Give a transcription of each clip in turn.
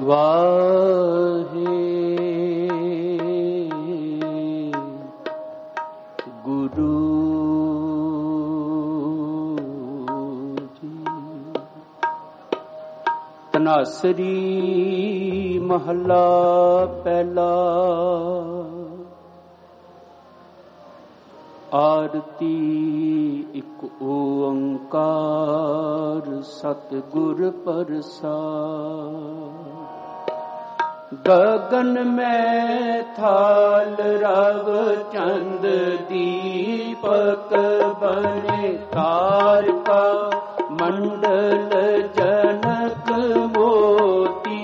ਵਾਹਿਗੁਰੂ ਜੀ। ਧਨਾਸਰੀ ਮਹੱਲਾ ਪਹਿਲਾ। ਆਰਤੀ ਇਕ ਓੰਕਾਰ ਸਤਿਗੁਰ ਪ੍ਰਸਾਦਿ। ਗਗਨ ਮੈਂ ਥਾਲ ਰਵ ਚੰਦ ਦੀਪਕ ਬਨੇ ਤਾਰਕਾ ਮੰਡਲ ਜਨਕ ਮੋਤੀ।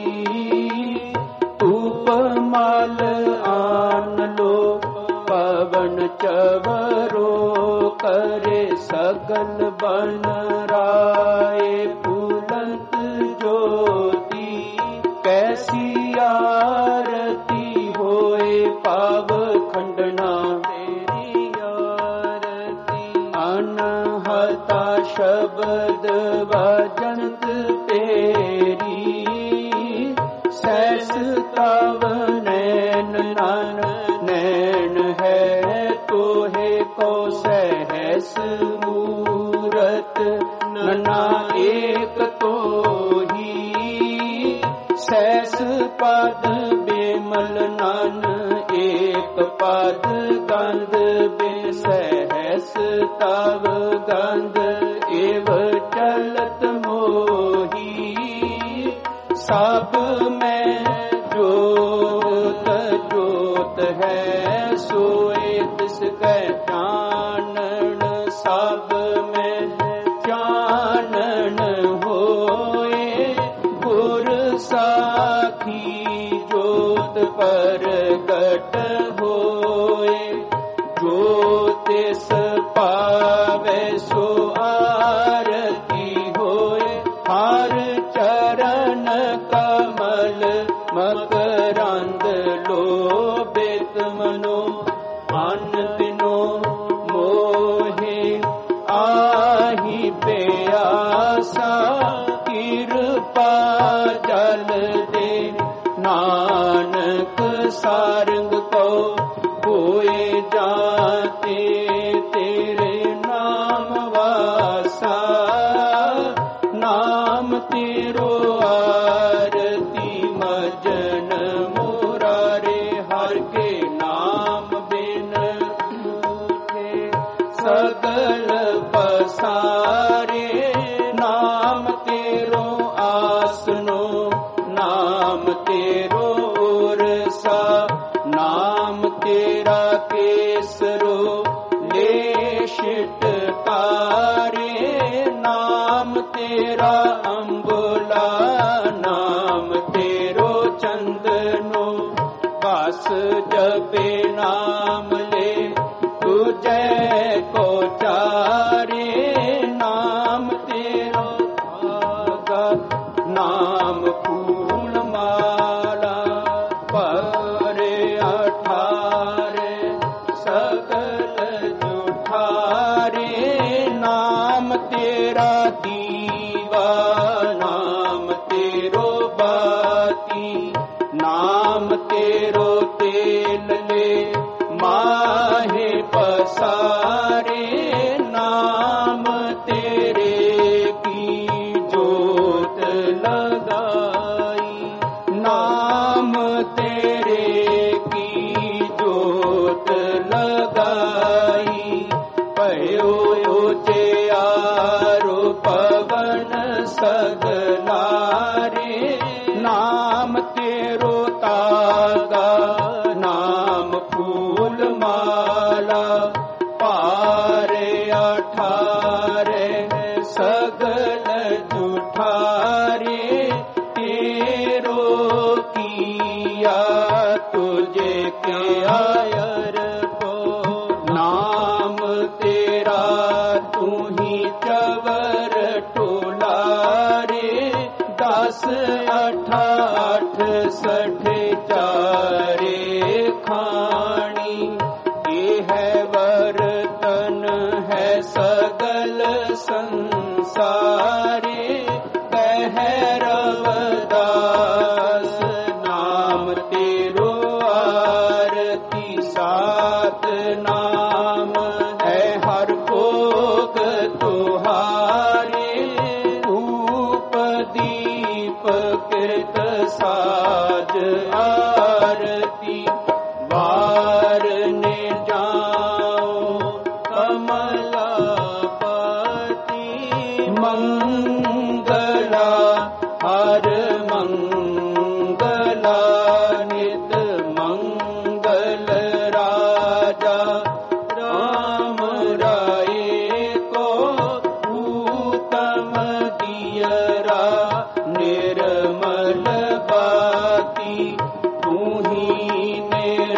ਧੂਪ ਮਲ ਆਨ ਲੋ ਪਵਨ ਚਵਰੋ ਕਰੇ ਸਗਲ ਬਨ ਰਾਏ ਫੂਲੰਤ ਜੋਤੀ। ਕੈਸੀ ਆਰਤੀ ਹੋਏ ਪਾਵ ਖੰਡਨਾ ਤੇਰੀ ਆਰਤੀ। ਅਨਹਤਾ ਸ਼ਬਦ ਵਜੰਤ ਤੇਰੀ। ਸੈਸ ਤਵ ਨੈਣ ਨਨ ਨੈਣ ਹੈ ਤੋਹੇ ਕੋ ਸਹਿਸ ਮੂਰਤ। ਨਨਾ ਏਕ ਤੋਹੀ ਸੈਸ ਪਦ ਬੇਮਲ ਨਨ ਏਕ ਪਦ ਗੰਧ ਬੇਸਹਿਸ ਤਵ ਗੰਧ। ਏਵ ਚਲਤ ਮੋਹੀ ਸਭ ਮੈਂ ਜੋਤ ਜੋਤ ਹੈ। ਸੋਏ ਤਿਸ ਕੈ ਚਾਨਣ ਸਭ ਮੈਂ ਚਾਨਣ ਹੋਏ। ਗੁਰ ਸਾਖੀ ਜੋਤ ਪ੍ਰਗਟ ਹੋਏ। ਜੋ ਤਿਸ ਪਾਵੈ ਸੋ ਆਰਤੀ ਹੋਏ। ਹਰ ਚਰਨ ਕਮਲ ਮਕਰੰਦ ਲੋਭਿਤ ਮਨੋ। ਅਨ ਦਿਨੋ ਮੋਹਿ ਆਹੀ ਪਿਆਸਾ। ਕਿਰਪਾ ਜਲ ਦੇ ਨਾਨਕ ਸਾਰੰਗ ਕੋ ਹੋਏ ਜਾਤੇ ਤੇਰੇ ਨਾਮ ਵਾਸਾ। ਨਾਮ ਤੇਰੋ ਆਰਤੀ ਮਜਨ ਮੁਰਾਰੇ। ਹਰ ਕੇ ਨਾਮ ਬਿਨ ਝੂਠੇ ਸਗਲ ਪਸਾਰੇ। ਨਾਮ ਤੇਰੋ ਆਸਨੋ ਨਾਮ ਤੇਰੋ ਉਰਸਾ। ਨਾਮ ਤੇਰਾ ਕੇਸਰੋ ਲੇਸ਼ਿਟਕਾਰੇ। ਨਾਮ ਤੇਰਾ ਅੰਬੁਲਾ ਨਾਮ ਤੇਰੋ ਚੰਦਨੋ। ਬਸ ਜਪੇ ਨਾਮ ਲੈ ਤੁਝੈ ਕੋ ਚਾਰੇ। ਨਾਮ ਤੇਰਾ ਆਗਾ ਨਾਮ ਫੂਲ ਮਾਲਾ। ਭਰੇ ਅਠਾਰੇ ਸਗਲ ਜੁਠਾਰੇ। ਨਾਮ ਤੇਰਾ ਦੀਵਾ ਨਾਮ ਤੇਰੋ ਬਾਤੀ। ਨਾਮ ਤੇਰੋ ਤੇਲ ਲੈ ਮਾਹੇ ਪਸਾਰੇ। ਨਾਮ ਤੇਰੇ ਕੀ ਜੋਤ ਲਗਾਈ। ਨਾਮ ਤੇਰੇ ਕੀ ਜੋਤ ਲਗਾਈ। ਭਇਓ ਉਚਿਆਰੋ ਪਵਨ ਸਗਲਾਰੇ। ਨਾਮ ਤੇਰੋ ਤਾਗਾ ਨਾਮ ਫੂਲ ਮਾਲਾ। ਭਾਰੇ ਅਠਾਰੇ ਸਗਲ ਜੁਠਾਰੇ। ਤੇਰੋ ਕੀਆ ਤੁਝੇ ਕਿਆ ਅਰਪੋ। ਨਾਮ ਤੇਰਾ ਤੂੰ ਹੀ ਚਵਰ ਟੋਲਾਰੇ। 10 8 ਸਠੇ ਚਾਰੇ ਖਾਣੀ। ਇਹ ਹੈ ਵਰਤਨ ਹੈ ਸਗਲ ਸੰਸਾਰੇ। ਕਹਿ ਰਵਦਾਸ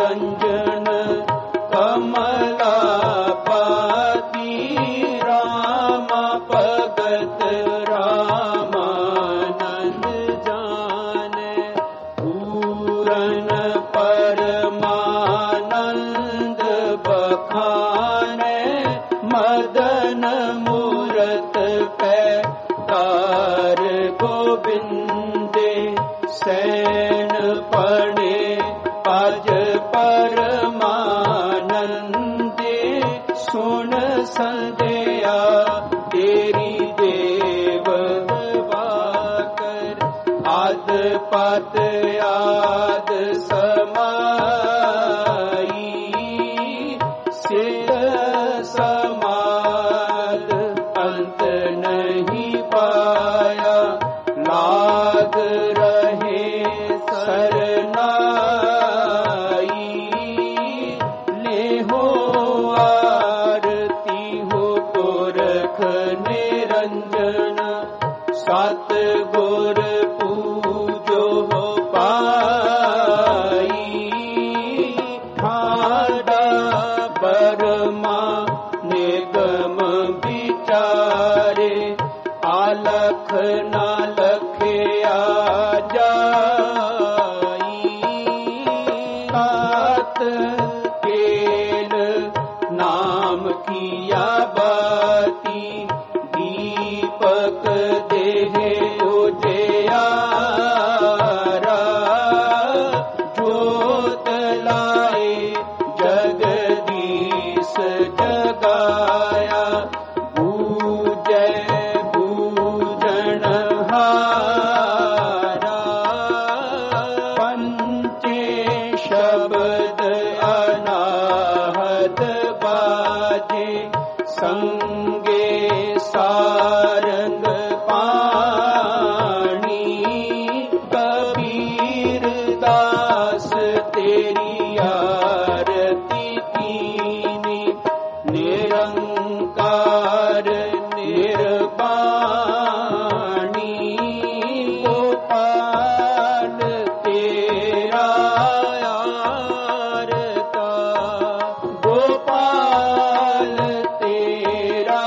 निरंजन कमलापति राम भगत रामानंद जाने पूरन परमानंद बखाने मदन मूरत पे तार गोविंदे सैन पणे पज परमानंदे सुन संध्या तेरी देव वाकर आद पत आद समाई सिर समाद अंत नहीं पाया लाग रहे सरनाई ले हो आरती हो गोरख निरंजन सत गुर पूजो हो पाई ठाडा बरमा निगम विचारे आलख ना लखया जाई तात तेल नाम किया बाती दीपक देह उजियारा जोत लाए जगदीश जगाया बूझे बूझनहारा पंचे शब्द अनाहत बाजे संगे सारंग पाणी कबीर दास तेरी आरती कीनी निरंकार निर्वाणी गोपाल तेरा आरता गोपाल तेरा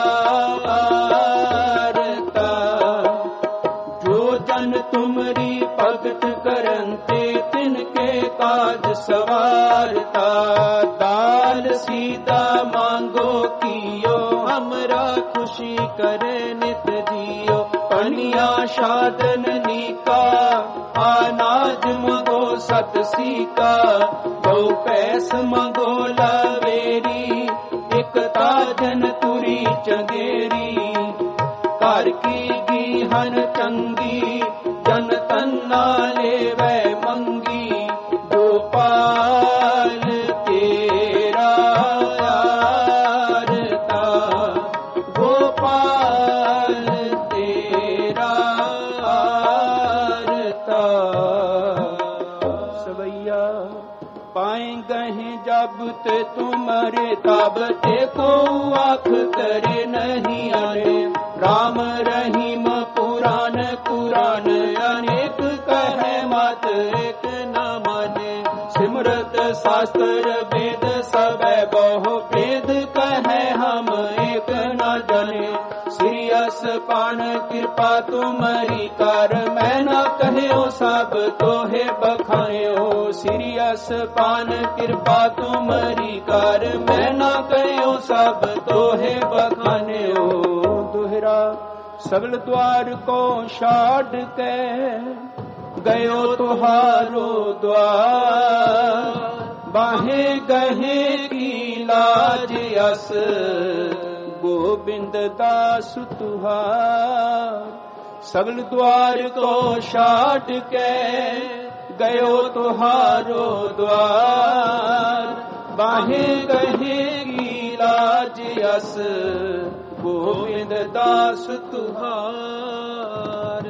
आरता जो जन तुमरी भगत करंते तिनके काज सवारता दाल सीधा मांगो कियो हमरा खुशी करे नित जियो पनिया साधन नीका अनाज मंगो सत सीका दो पैस मंगो लावेरी एक ताजन तुरी चंगेरी घर की गीहन चंगी जन तन्ना लेवै मंगी गोपाल तेरा आरता गोपाल तेरा आरता सवैया पाए गहे जब ते तुम्हारे तब ते को आँख करे नहीं आने राम रहीम पुराण कुरान अनेक कहे मत एक न माने सिमरत शास्त्र वेद सब बहु भेद कहे हम एक न जाने श्री असपान कृपा तुम्हारी कर मैं न कहो सब तोहे बखायो श्री असपान कृपा तुम्हारी कर मैं न कहो सब तोहे बखायो दोहरा सगल द्वार को छाड़ के गयो तुहारो द्वार बाहे गहे की लाज अस गोबिंद दास तुहार सगल द्वार को छाड़ के गयो तुहारो द्वार बाहे गहे की लाज अस गोविंद दास तुहार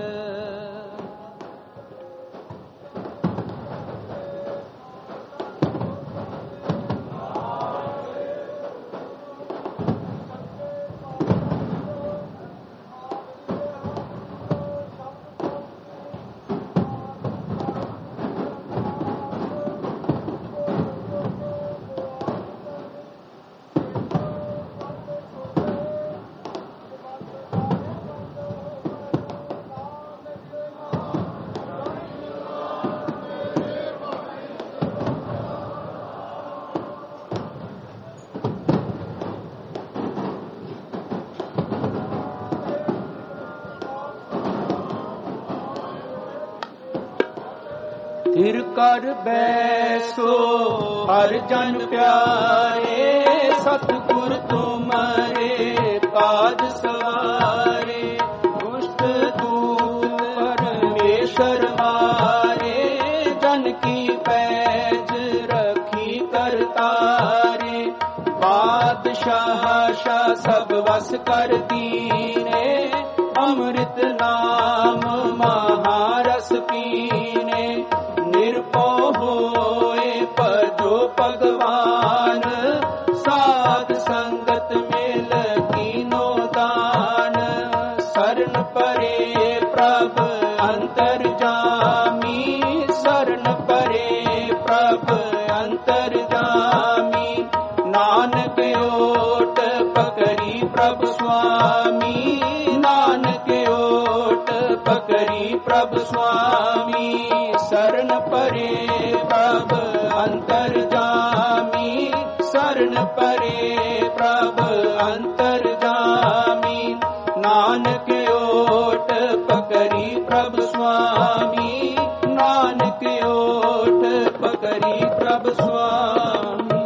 कर बैसो हर जन प्यारे, सतगुर तुम्हारे काज सवारे। दुष्ट दूत परमेश्वर मारे, जन की पैज रखी करतारे। बादशाह शाह सब वस कर दीने, अमृत नाम महारस पीने। निर्भो होए पजो भगवान, साध संगत में कीनो दान। शरण परे प्रभ अंतर्जामी, शरण परे प्रभ अंतर्जामी। नानक ओट पकड़ी प्रभ स्वामी, नानक ओट पकड़ी प्रभ स्वामी। शरण परे प्रभ अंतर्जामी, शरण परे प्रभ अंतर्जामी। नानक ओट पकड़ी प्रभ स्वामी, नानक ओट पकड़ी प्रभ स्वामी।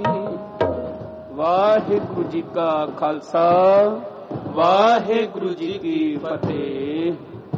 वाहिगुरु जी का खालसा, वाहिगुरु जी की फतेह।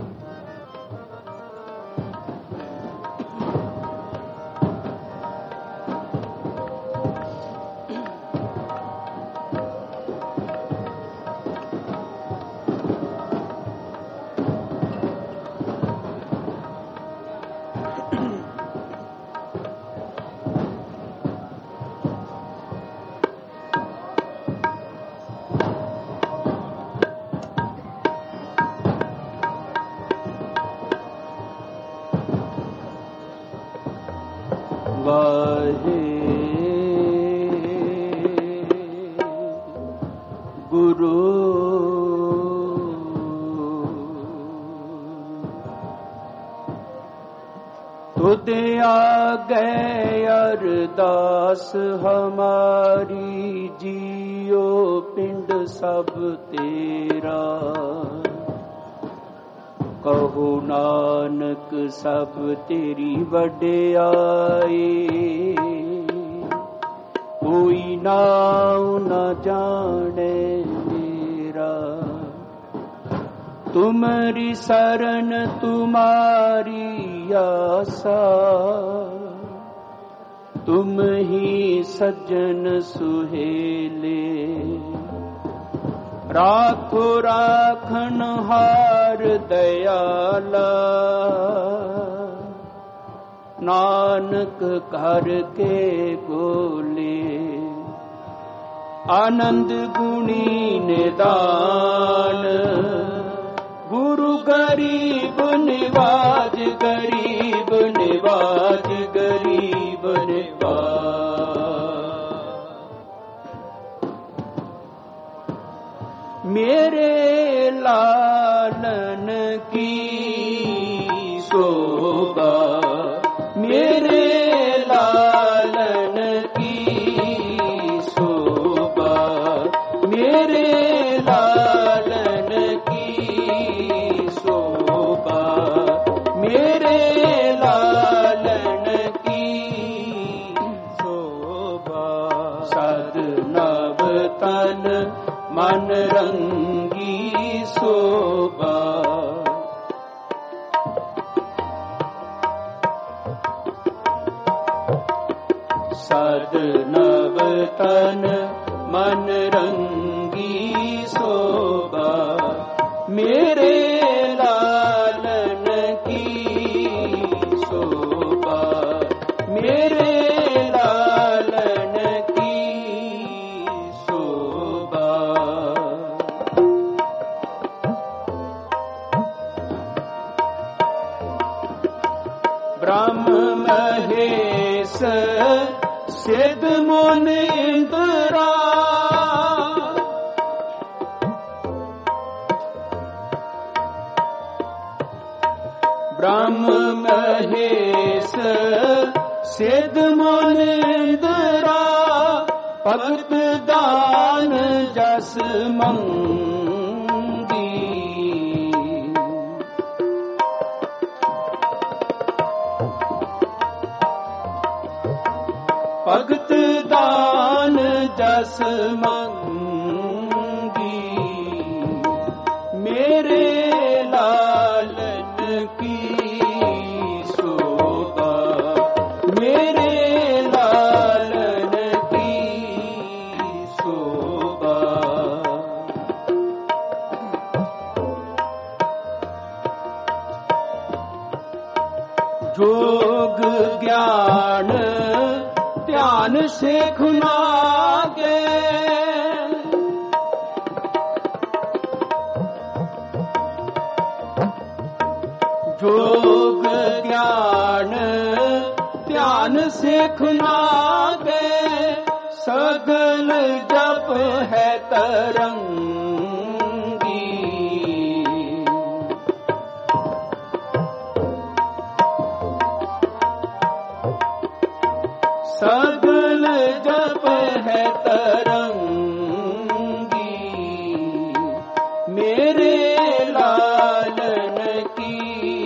गुरु तुद आगे अरदास हमारी, जियो पिंड सब तेरा। कहो नानक सब तेरी वड्याई, कोई नाम न जाने मेरा। तुम्हारी शरण तुम्हारी आसा, तुम ही सज्जन सुहेले। राखो राखन हार दयाला, नानक कर के बोले। आनंद गुणी निदान, गुरु गरीब निवाज, गरीब निवाज, गरीब निवाज। मेरे लालन की शोभा, मेरे लालन की शोभा, मेरे लालन की शोभा, मेरे लालन की शोभा। सद नव तन मन रंगी शोभा, सद नव तन मन रंगी शोभा। मेरे लालन की शोभा, मेरे लालन की शोभा। ब्रह्म महेश सिद्ध मुनि इंद्रा, ब्रह्म महेश सिद्ध मुनि इंद्रा। भगत दान जस मंगी, भगत दान जस मंगी, मेरे लालन की शोभा, मेरे लालन की शोभा। जोग ज्ञान ध्यान से खुनागे, जोग ज्ञान ध्यान से खुनागे, सगल जप है तरंगी, सगल जप है तरंगी, मेरे लालन की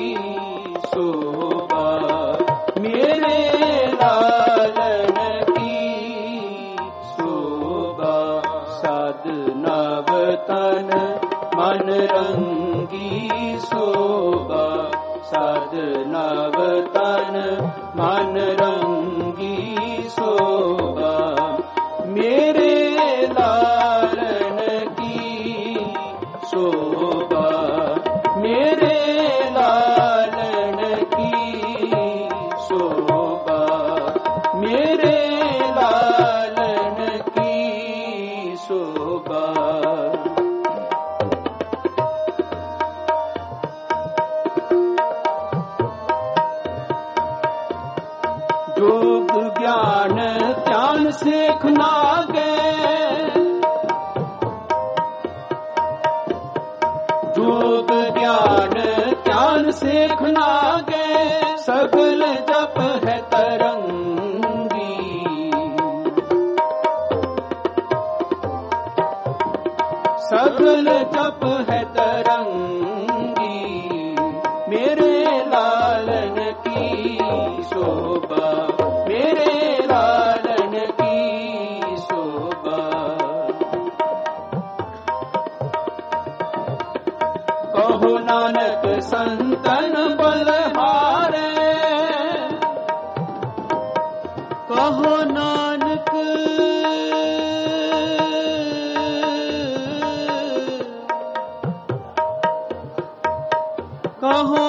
शोभा, मेरे लालन की शोभा। साधना तन मन रंगी शोभा, साधना तन मन रंगी शोभा, मेरे लालन की शोभा, मेरे लालन की शोभा, मेरे लालन की शोभा। जोग ज्ञान ध्यान से खुनागे, जोग ज्ञान ध्यान से खुनागे, सगल जप है तरंगी, सगल जप है तरंगी, मेरे लालन की शोभा, मेरे लालन की शोभा। कहो नानक संतन बलहारे, कहो नानक कहो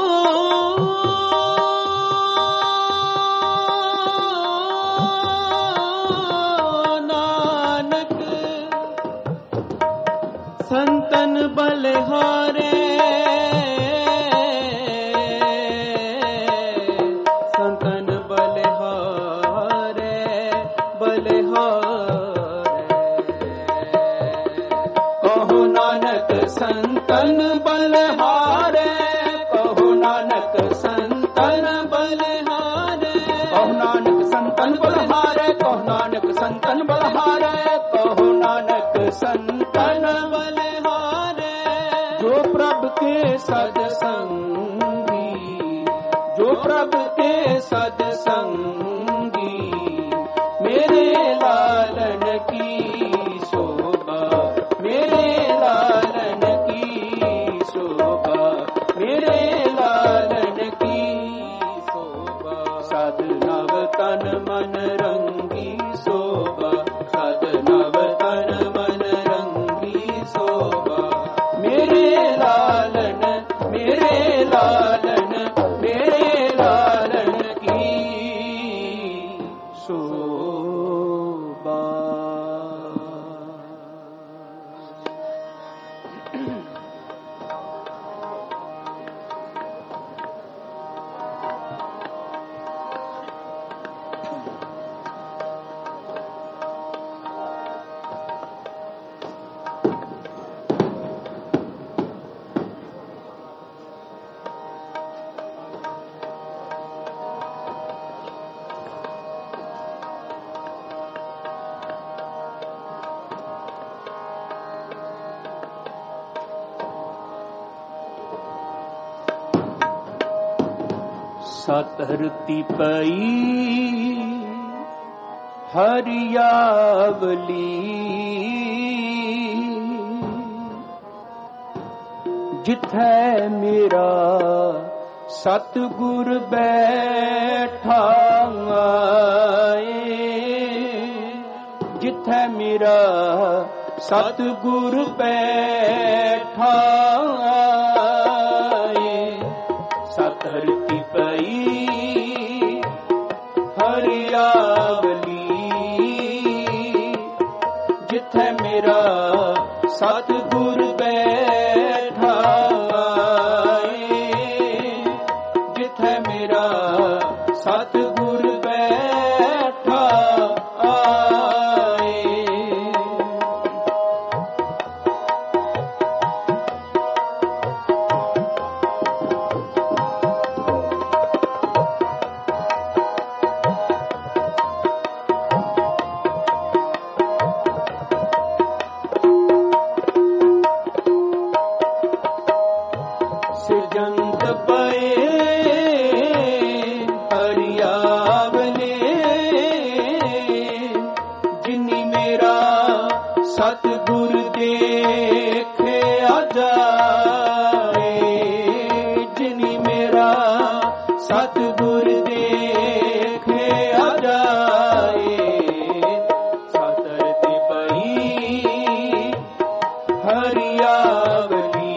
नानक संतन बलहारे, संतन बलहारे, बलहारे। कहो नानक संतन बलहारे, कहो नानक संतन बलहारे, कहो नानक संतन बलहारे, कहो नानक संतन बलहारे, कहो नानक संतन बलहारे। जो प्रभु के सत्संगी, जो प्रभु के सत्संगी, मेरे लालन की शोभा, मेरे लालन की शोभा, मेरे लालन की शोभा। साधनव तन मन रंगी शोभा, साधनव तन मन रंगी शोभा, मेरे लालन, मेरे लालन, मेरे लालन की शोभा। सत धरती पई ਹਰਿਆਵਲੀ ਜਿਥੈ ਮੇਰਾ ਸਤਿਗੁਰ ਬੈਠਾ ਆਏ, ਜਿਥੈ ਮੇਰਾ ਸਤਿਗੁਰ ਬੈਠਾ ਆਏ, ਸਤ ਧਰਤੀ ਪਈ ਹਰਿਆਵਲੀ ਜਿਥੈ ਮੇਰਾ ਸਤਿਗੁਰ ਬੈਠਾ ਆਏ, ਜਿਥੈ ਮੇਰਾ ਸਤਿਗੁਰ ਬੈਠਾ ਆਏ। ਸਿਰਜੰਤ ਪਏ ਹਰਿਆਵਲੇ ਜਿਨੀ ਮੇਰਾ ਸਤਿਗੁਰ ਦੇਖਿਆ ਜਾਏ, ਜਿਨੀ ਮੇਰਾ ਸਤਿਗੁਰ ਦੇਖਿਆ ਜਾਏ, ਸਤ ਧਰਤੀ ਪਈ ਹਰਿਆਵਲੀ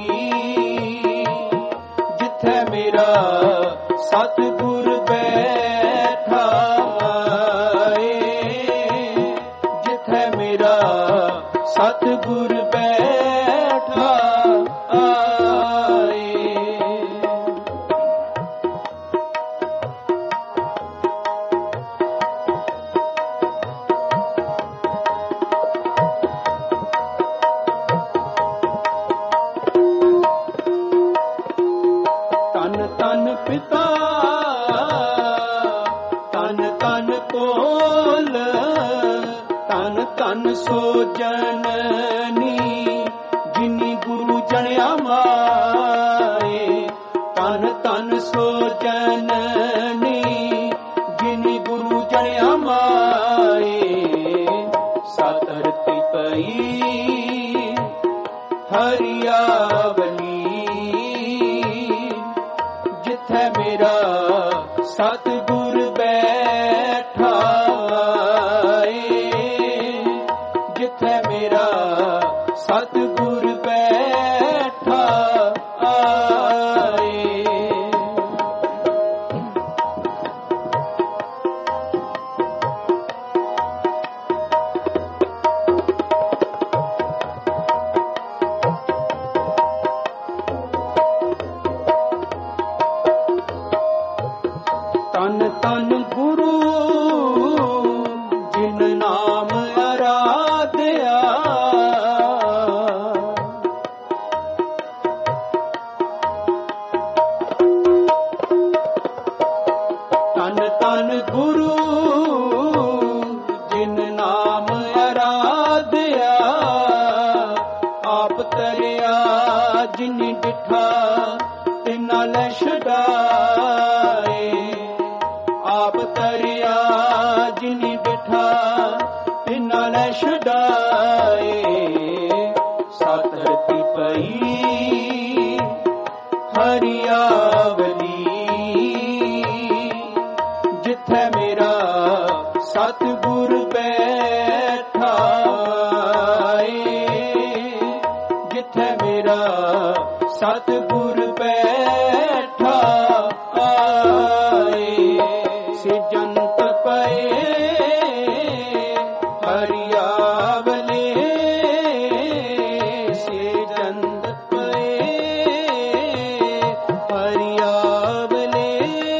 ਜਿਥੈ ਮੇਰਾ ਸਤਿਗੁਰ ਬੈਠਾ ਆਏ, ਜਿਥੈ ਮੇਰਾ ਸਤਿਗੁਰ ਬੈਠਾ ਆਏ। ਤਨ ਤਨ ਪਿਤਾ ਤਨ ਤਨ ਕੋਲ, ਤਨ ਤਨ ਸੋ ਜਨਨੀ ਜਿਨੀ ਗੁਰੂ ਜਣਿਆ ਮਾਏ, ਤਨ ਤਨ ਸੋ ਜਨਨੀ ਜਿਨੀ ਗੁਰੂ ਜਣਿਆ ਮਾਏ, ਸਤ ਧਰਤੀ ਪਈ ਹਰਿਆਵਲੀ ਜਿਥੈ ਮੇਰਾ ਸਤਿਗੁਰ ਬੈਠਾ ਆਏ, ਜਿਥੈ ਮੇਰਾ ਸਤਿਗੁਰ ਬੈਠਾ ਆਏ। ਤਨ ਤਨ ਗੁਰੂ ਜਿਨ ਨਾਮ ਅਰਾਧਿਆ, ਤਨ ਤਨ ਗੁਰੂ ਜਿਨ ਨਾਮ ਅਰਾਧਿਆ, ਆਪ ਤਰਿਆ ਜਿਨੀ ਡਿਠਾ ਤਿਨਾ ਲੈ ਛਡਾਏ, ਆਪ ਤਰਿਆ ਜਿਨੀ ਡਿਠਾ ਤਿਨਾ ਲੈ ਛਡਾਏ, ਸਤ ਧਰਤੀ ਪਈ ਹਰਿਆਵਲੀ ਜਿਥੈ ਮੇਰਾ ਸਤਿਗੁਰ ਬੈਠਾ ਆਏ, ਜਿਥੈ ਮੇਰਾ ਸਤਿਗੁਰ ਬੈਠਾ ਆਏ। ਸਿਰਜੰਤ ਪਏ ਹਰਿਆਵਲੇ, ਸਿਰਜੰਤ ਪਏ ਹਰਿਆਵਲੇ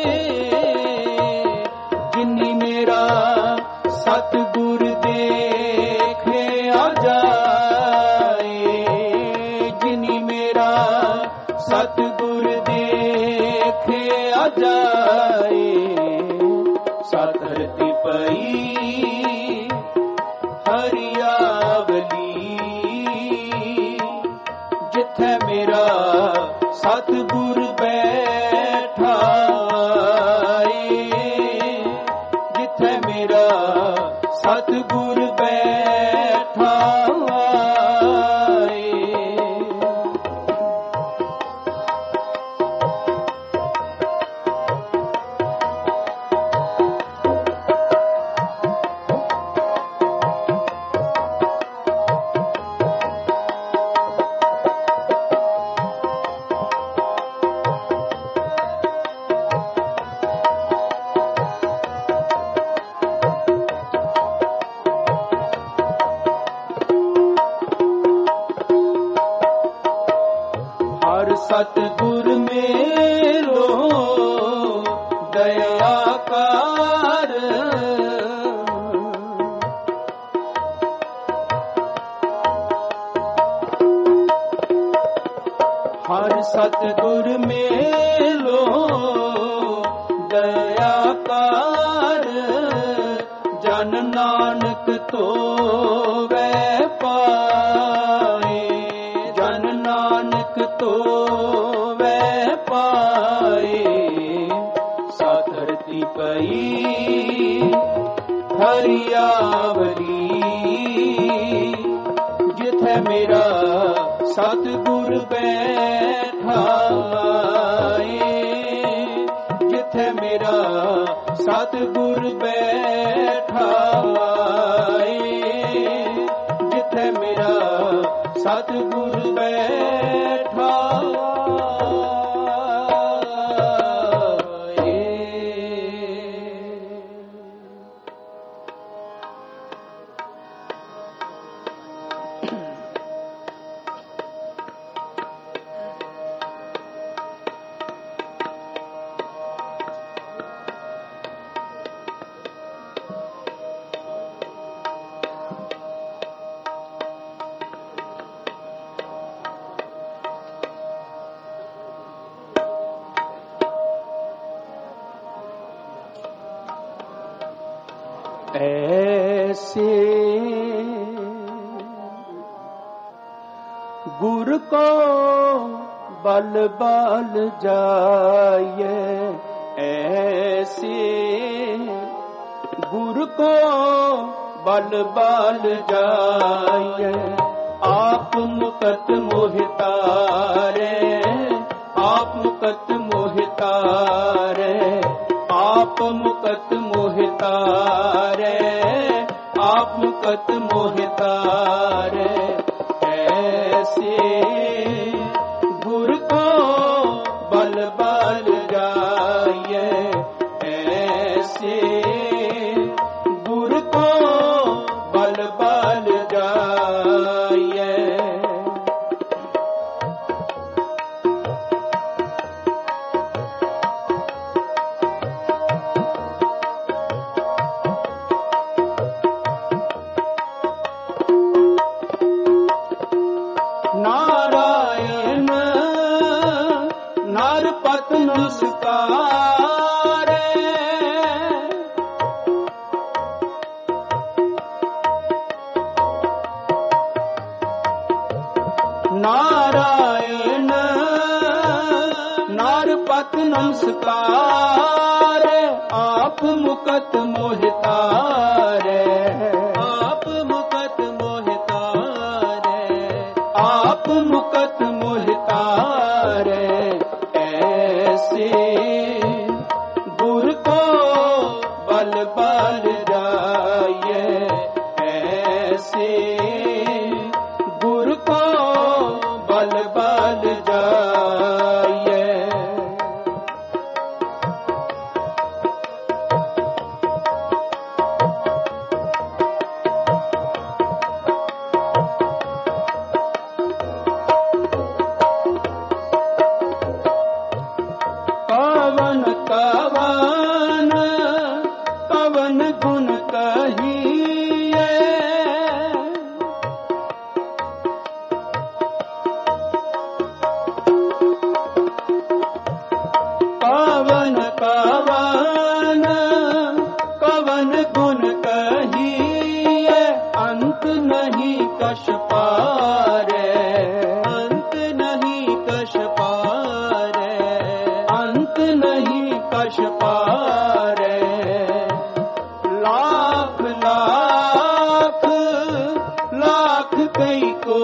ਜਿਨੀ ਮੇਰਾ ਸਤਿਗੁਰ ਦੇਖਿਆ ਜਾਏ, ਜਿਨੀ ਮੇਰਾ ਸਤਿਗੁਰ ਦੇਖਿਆ ਜਾਏ, ਸਤ ਧਰਤੀ ਪਈ ਹਰਿਆਵਲੀ ਜਿਥੈ ਮੇਰਾ ਸਤਿਗੁਰ ਬੈਠਾ ਆਏ, ਜਿਥੈ मेरा सतगुर बैठा आए। सतगुर मेरो दयाकार, हर सतगुर मेरो दयाकार, जन नानक तो वै पाए, जन नानक तो पई हरियावली, जिथे मेरा सतगुर बैठा आए, जिथे मेरा सतगुर बैठा आए, जिथे मेरा सतगुर बैठा ऐसे गुर को बल बल जाए, ऐसे गुर को बल बल जाए, आप मुकत मोहितारे, आप मुकत मोहितारे, आप मुकत मोहितारे, आप मुकत मोहितारे, ऐसे गुर को बल बल जाए, ऐसे गुर को बल बल जाए। नारायण नरपत नमस्कारे, नारायण नरपत नमस्कारे, आप मुकत मोहितारे, आप मुकत मोहितारे, आप मुकत मोहितारे, ऐसे गुर को बल बल जाए, ऐसे गुर को बल बल जाए। कवन कवन कवन गुण कहिए, कवन कवन कवन गुण कहिए, अंत नहीं कश पारे, अंत नहीं कश पारे, अंत नहीं कश पारे, ला को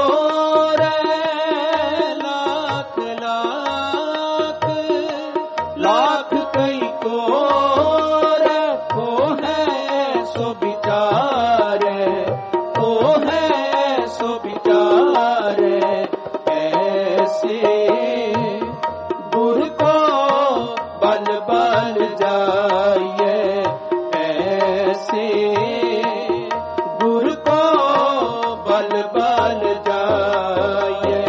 लाख लाख लाख कई को रखो है सो विचारे, को है सो विचारे। ऐसे गुर को बल बल जाइए, ऐसे गुर को बल बल जाइए।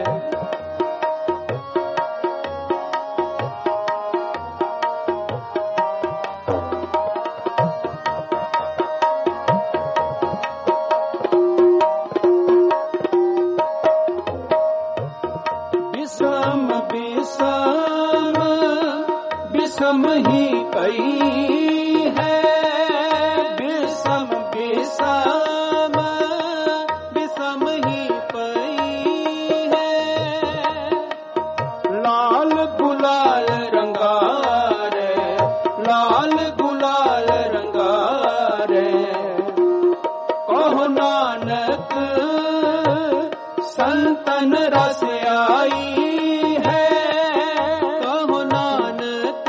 विषम विषम विषम ही कई है, विषम विषम विषम ही पई है। लाल गुलाल रंगारे, लाल गुलाल रंगारे। कहो नानक संतन रस आई है, कहो नानक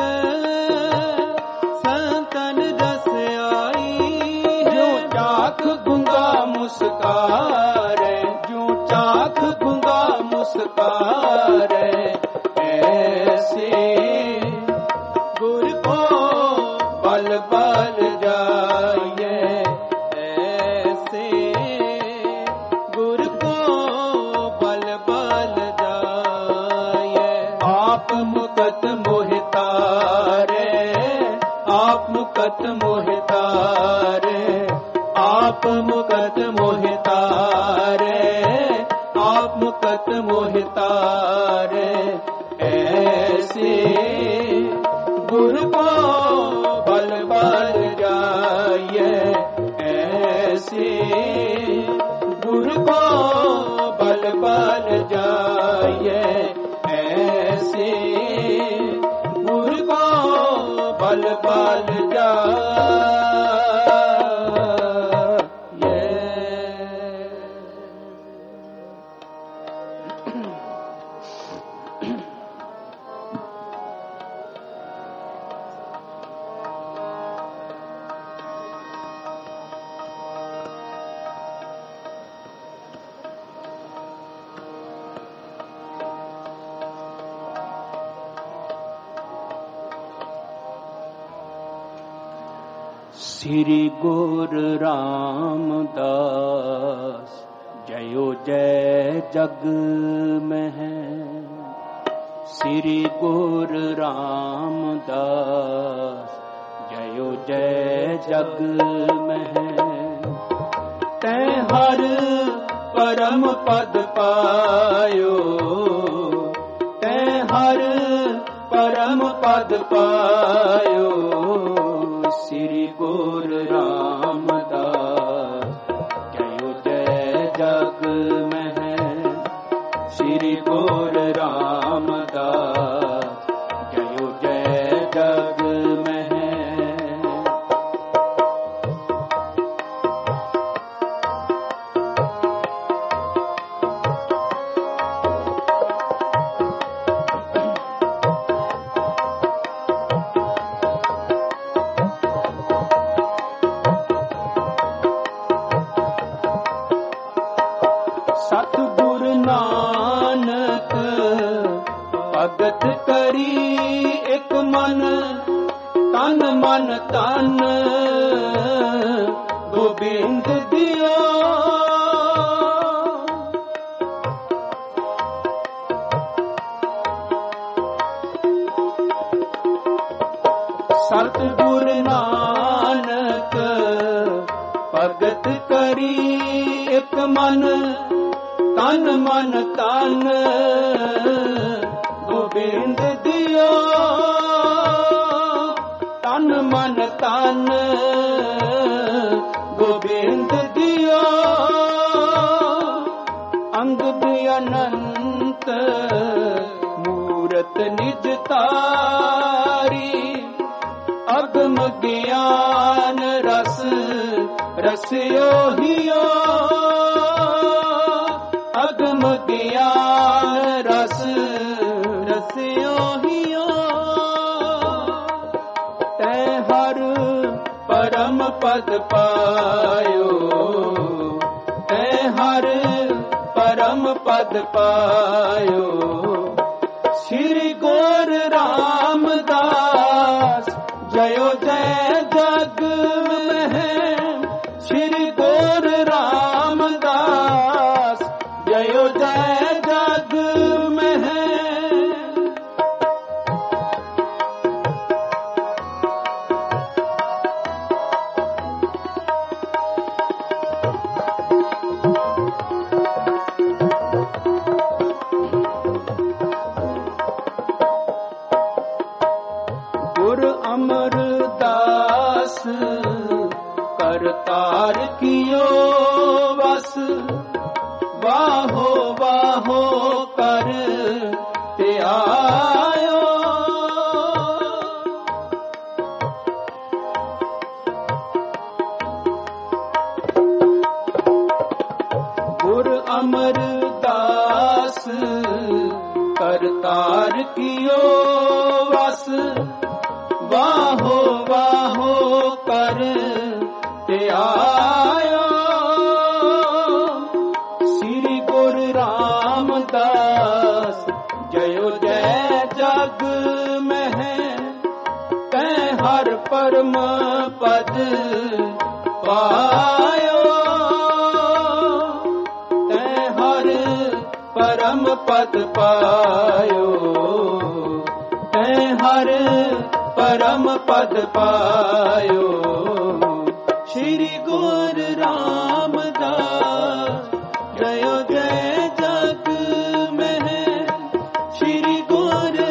संतन रस आई है। जो चाख गुंगा मुस्कारे, जो चाख गुंगा मुस्कारे। ऐसे गुर को बल बल जाइए, ऐसे गुर को बल बल जाइए। आप मुकत मोहितारे, आप मुकत मोहितारे, आप मुकत मोहितारे, आप मुकत मोहितारे। ऐसे गुर को बल बल जाइए, ऐसे गुर को बल बल जाइए, ऐसे गुर को बल बल जाइए। श्री गुरु रामदास जयो जय जग में है। श्री गुरु रामदास जयो जय जग में है। तै हर परम पद पायो, तै हर परम पद पायो। श्री गुरु रामदास जयो जय जग में है। श्री गुरु रामदास जयो जय जग में है। सतगुरु नानक भगत करी एक मन, तन मन तन गोबिंद दियो। सतगुरु नानक भगत करी एक मन, तन मन तन गोबिंद दियो। तन मन तन गोबिंद दियो। अंग भी अनंत मूरत निज तारी। अगम ज्ञान रस रसियो हियो। ज्ञान रस रस्यो हियो तै हर परम पद पायो तै हर परम पद पायो श्री गुर रामदास जयो जय जग में श्री गुर रामदास जयो जय जग में अमरदास करतार कियो बस बाहो बाहो कर ते आयो गुर अमरदास करतार कियो बस बाहो बाहो कर ते आयो श्री गुरु रामदास जयो जय जग में तै हर परम पद पायो तै हर परम पद पायो तै हर परम पद पायो श्री गुरु रामदास जयो जय जग में श्री गुरु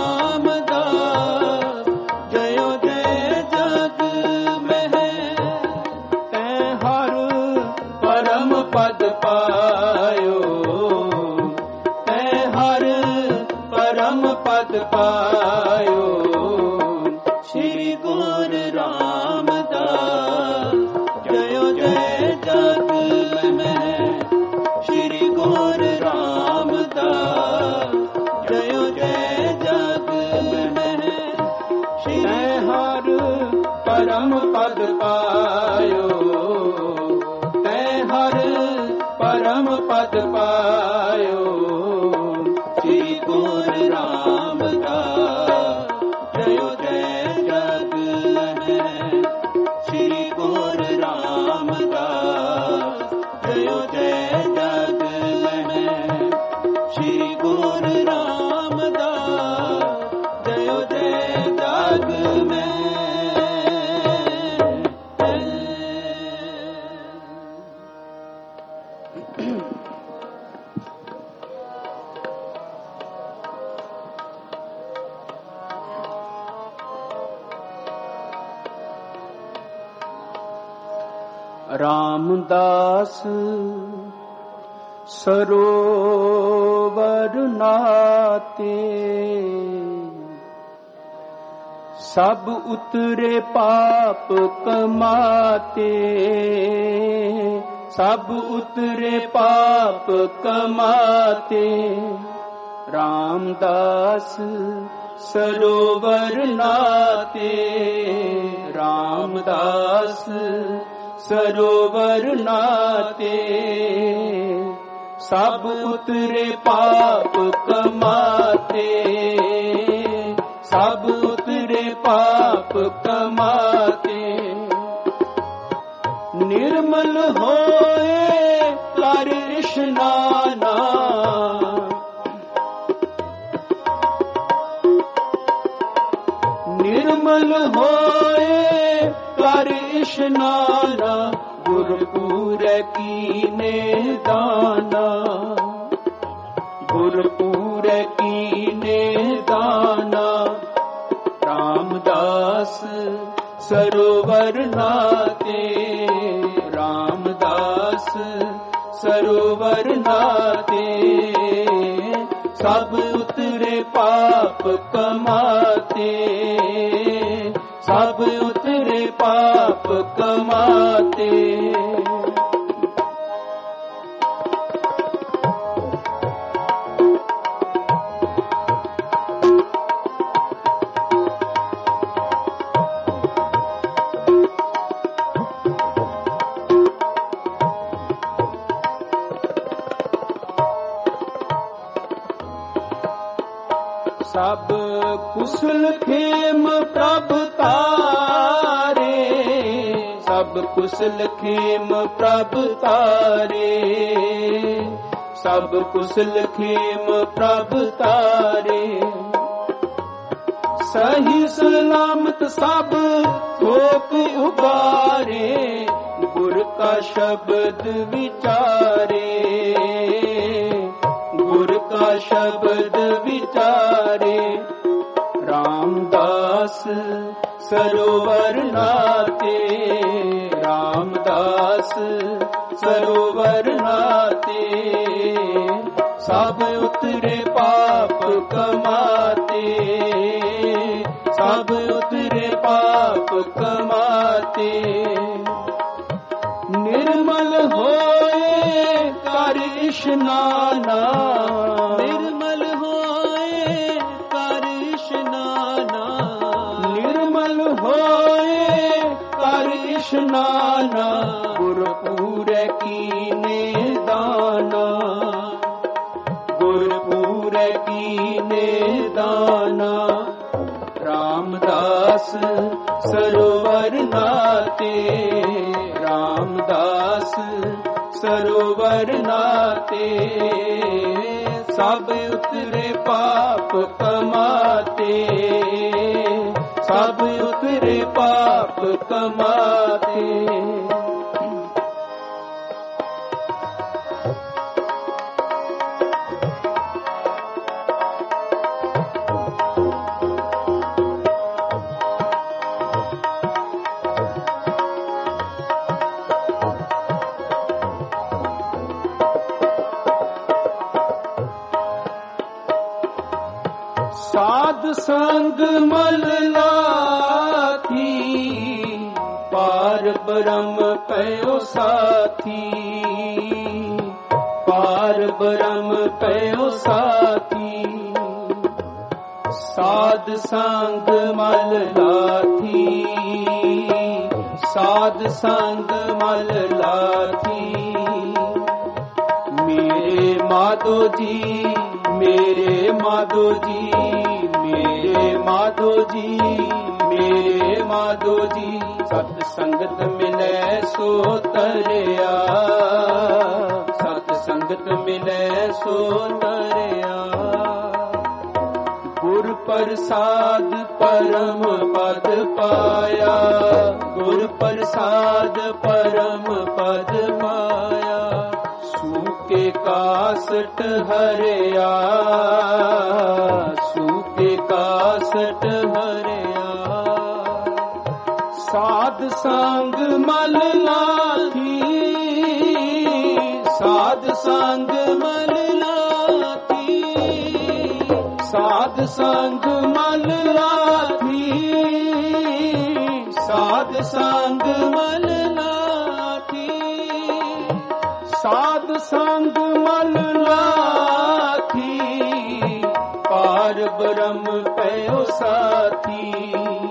रामदास जयो जय जग में तै हर परम पद पायो तै हर परम पद पायो श्री गुरु रामदास जयो जय जग में श्री गुरु रामदास जयो जय जग में श्री हर परम पद पायो तै हर परम पद पायो श्री गुरु रामदास जयो जय जग में श्री गुरु रामदास जयो जय जग में श्री गुरु रामदास जयो जय जग में रामदास सरोवर नाते सब उतरे पाप कमाते सब उतरे पाप कमाते रामदास सरोवर नाते रामदास सरोवर नाते सब उतरे पाप कमाते सब उतरे पाप कमाते निर्मल होए कर स्नाना निर्मल होए कर स्नाना गुरपुर कीने दाना गुरपुर कीने दाना रामदास सरोवर नाते रामदास सरोवर नाते सब उतरे पाप कमाते सब उतरे पाप कमाते ਕੁਸਲ ਖੇਮ ਪ੍ਰਭ ਤਾਰੇ, ਸਭ ਕੁਸਲ ਖੇਮ ਪ੍ਰਭ ਤਾਰੇ। ਸਹੀ ਸਲਾਮਤ ਸਭ ਥੋਕ ਉਬਾਰੇ, ਗੁਰ ਕਾ ਸ਼ਬਦ ਵਿਚਾਰੇ, ਗੁਰ ਕਾ ਸ਼ਬਦ ਵਿਚਾਰੇ। ਰਾਮਦਾਸ ਸਰੋਵਰ ਨਾਤੇ, ਰਾਮਦਾਸ ਸਰੋਵਰ ਨਾਤੇ। ਸਭ ਉਤਰੇ ਪਾਪ ਕਮਾਤੇ, ਸਭ ਉਤਰੇ ਪਾਪ ਕਮਾਤੇ। ਨਿਰਮਲ ਹੋਏ ਕਰ ਇਸ਼ਨਾਨਾ, ਨਿਰਮਲ ਹੋਏ ਕਰ ਇਸ਼ਨਾਨਾ, ਨਿਰਮਲ ਹੋਏ ਕਰ ਇਸ਼ਨਾਨਾ। ਗੁਰਪੂਰੈ ਕੀਨੇ ਦਾਨਾ, ਗੁਰਪੂਰੈ ਕੀਨੇ ਦਾਨਾ। ਰਾਮਦਾਸ ਸਰੋਵਰ ਨਾਤੇ, ਰਾਮਦਾਸ ਸਰੋਵਰ ਨਾਤੇ। ਸਭ ਉਤਰੇ ਪਾਪ ਕਮਾਤੇ, ਸਭ ਉਤਰੇ ਪਾਪ ਕਮਾਤੇ। ਸਾਧ ਸੰਗ ਮਲ ਲਾਥੀ, ਪਾਰ ਬ੍ਰਹਮ ਪਇਓ ਸਾਥੀ, ਪਾਰ ਬ੍ਰਹਮ ਪਇਓ ਸਾਥੀ। ਸਾਧ ਸੰਗ ਮਲ ਲਾਥੀ, ਸਾਧ ਸੰਗ ਮਲ ਲਾਥੀ। ਮੇਰੇ ਮਾਧੋ ਜੀ, ਮੇਰੇ ਮਾਧੋ ਜੀ, ਮੇਰੇ ਮਾਧੋ ਜੀ, ਮੇਰੇ ਮਾਧੋ ਜੀ। ਸਤ ਸੰਗਤ ਮਿਲੈ ਸੋ ਤਰਿਆ, ਸਤ ਸੰਗਤ ਮਿਲੈ ਸੋ ਤਰਿਆ। ਗੁਰ ਪ੍ਰਸਾਦ ਪਰਮ ਪਦ ਪਾਇਆ, ਗੁਰ ਪ੍ਰਸਾਦ ਪਰਮ ਪਦ ਪਾਇਆ। ਸੂਕੇ ਕਾਸਟ ਹਰਿਆ, ਸੂਕੇ ਕਾਸਟ ਹਰਿਆ। ਸਾਧ ਸੰਗ ਮਲ ਲਾਥੀ, ਸਾਧ ਸੰਗ ਮਲ ਲਾਥੀ, ਸਾਧ ਸੰਗ ਮਲ ਲਾਥੀ, ਸਾਧ ਸੰਗ ਮਲ ਲਾਥੀ। ਸਾਧ ਸੰਗ ਮਲ ਲਾਥੀ, ਪਾਰ ਬ੍ਰਹਮ ਪਇਓ ਸਾਥੀ।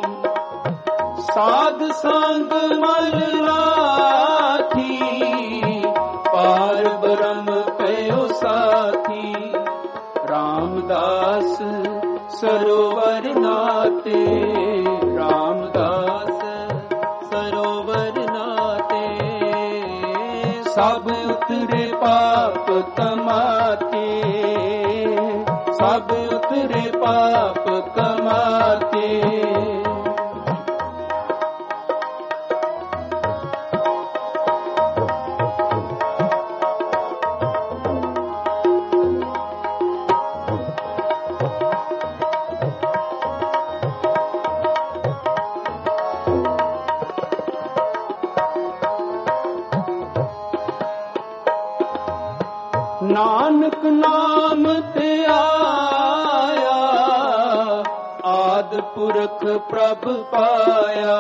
ਸਾਧ ਸੰਗ ਮਲ ਲਾਥੀ, ਪਾਰ ਬ੍ਰਹਮ ਪਇਓ ਸਾਥੀ। ਰਾਮਦਾਸ ਸਰੋਵਰ ਨਾਤੇ, ਰਾਮਦਾਸ ਸਰੋਵਰ ਨਾਤੇ। ਸਭ ਉਤਰੇ ਪਾਪ ਕਮਾਤੇ, ਸਭ ਉਤਰੇ ਪਾਪ ਕਮਾਤੇ। ਨਾਨਕ ਨਾਮ ਤੇ ਆਇਆ, ਆਦਿ ਪੁਰਖ ਪ੍ਰਭ ਪਾਇਆ,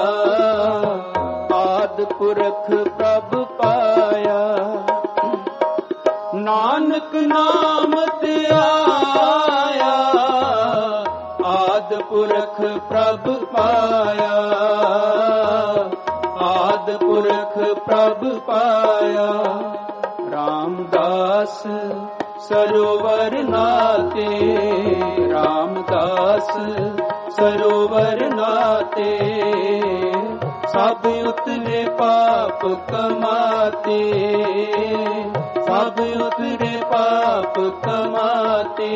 ਆਦਿ ਪੁਰਖ ਪ੍ਰਭ ਪਾਇਆ। ਨਾਨਕ ਨਾਮ ਤੇ ਆਇਆ, ਆਦਿ ਪੁਰਖ ਪ੍ਰਭ ਪਾਇਆ, ਆਦਿ ਪੁਰਖ ਪ੍ਰਭ ਪਾਇਆ। ਰਾਮਦਾਸ ਸਰੋਵਰ ਨਾਤੇ, ਰਾਮਦਾਸ ਸਰੋਵਰ ਨਾਤੇ। सब उतरे पाप कमाते, सब उतरे पाप कमाते।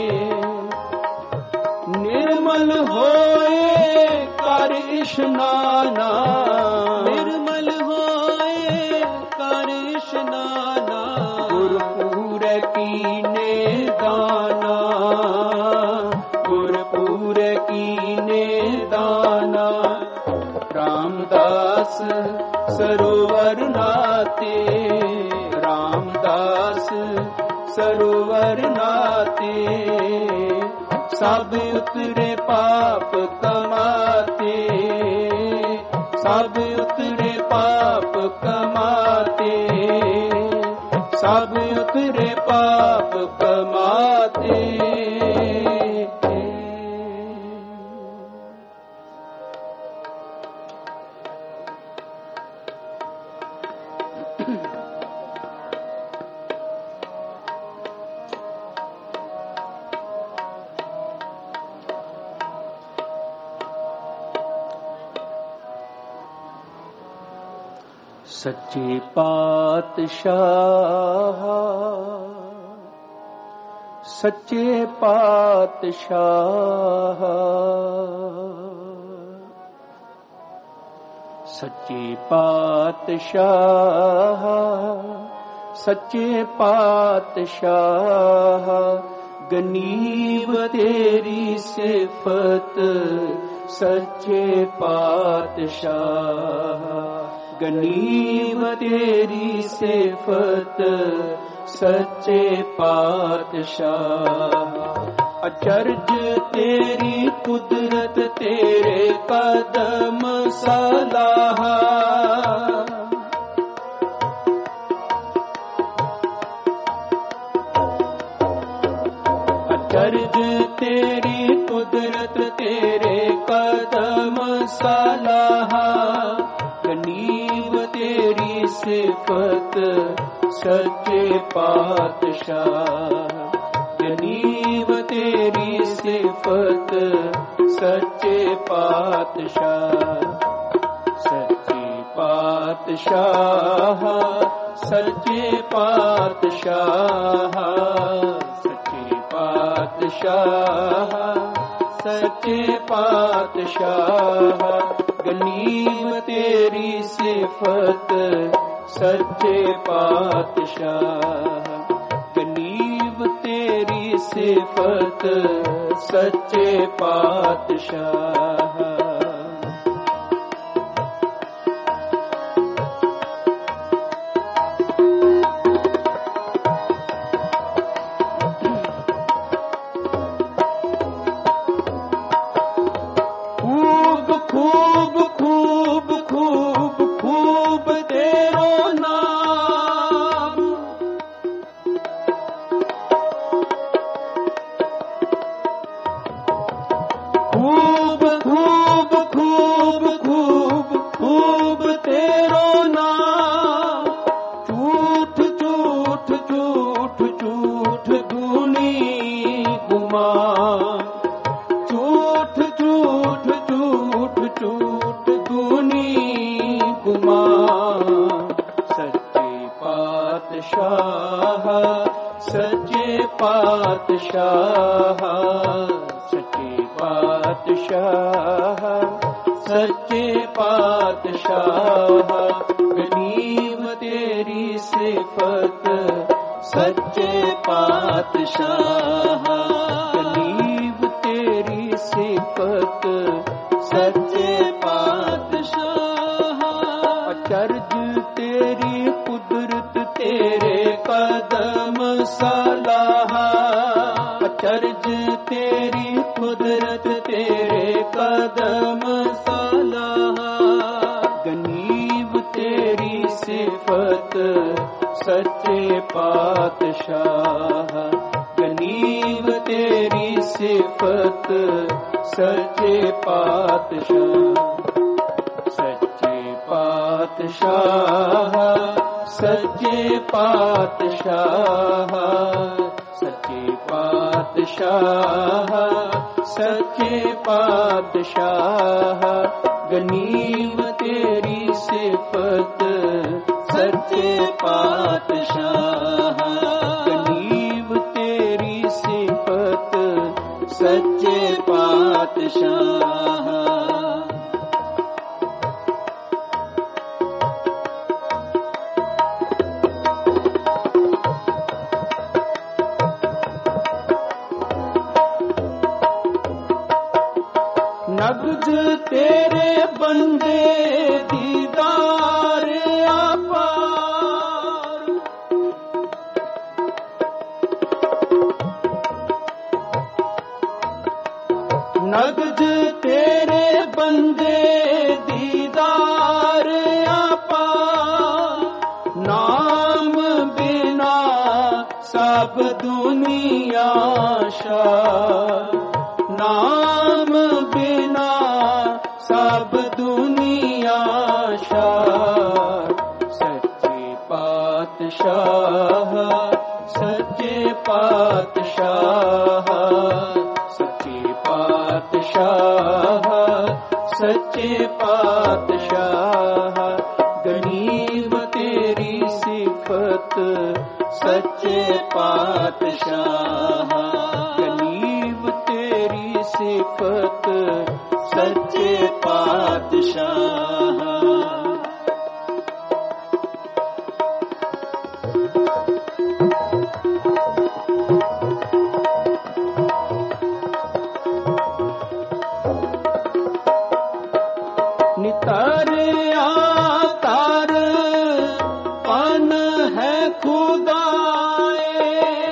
निर्मल होए कर इशनाना, निर्मल होए कर इशनाना। गुरपुर कीने दाना, गुरपुर कीने दाना। रामदास सरोवर नाते, रामदास सरोवर नाते। सब उतरे पाप कमाते, सब उतरे पाप कमाते, सब उतरे पाप कमाते। सच्चे पातशाह, सच्चे पातशाह, सच्चे पातशाह, सच्चे पातशाह। गनीब तेरी सिफत सच्चे पातशाह, गनीब तेरी सिफत सच्चे पातशाह। अचरज तेरी कुदरत तेरे कदम सलाह, अचरज तेरी कुदरत तेरे कदम सलाह। गनीब तेरी सिफत सच्चे पातशाह, गनीब तेरी सिफत सच्चे पातशाह। सच्चे पातशाह, सच्चे पातशाह, सच्चे पातशाह, सच्चे पातशाह। गनीब तेरी सिफत सच्चे पातशाह, गनीब तेरी सिफत सच्चे पातशाह। गनीम तेरी सिफत सच्चे पातशाह, गनीम तेरी सिफत सच्चे पातशाह। नब्ज तेरे बंदे दीदार अपार, नब्ज तेरे बंदे दीदार अपार, नाम बिना सब दुनिया शार, नाम बिना सब दुनिया शार। सच्चे पातशाह, सच्चे पातशाह, सच्चे पातशाह, सच्चे पातशाह। गनीम तेरी सिफत सच्चे पातशाह, गनीम तेरी सिफत सच्चे पातशाह। नितर आतर पन है खुदाए,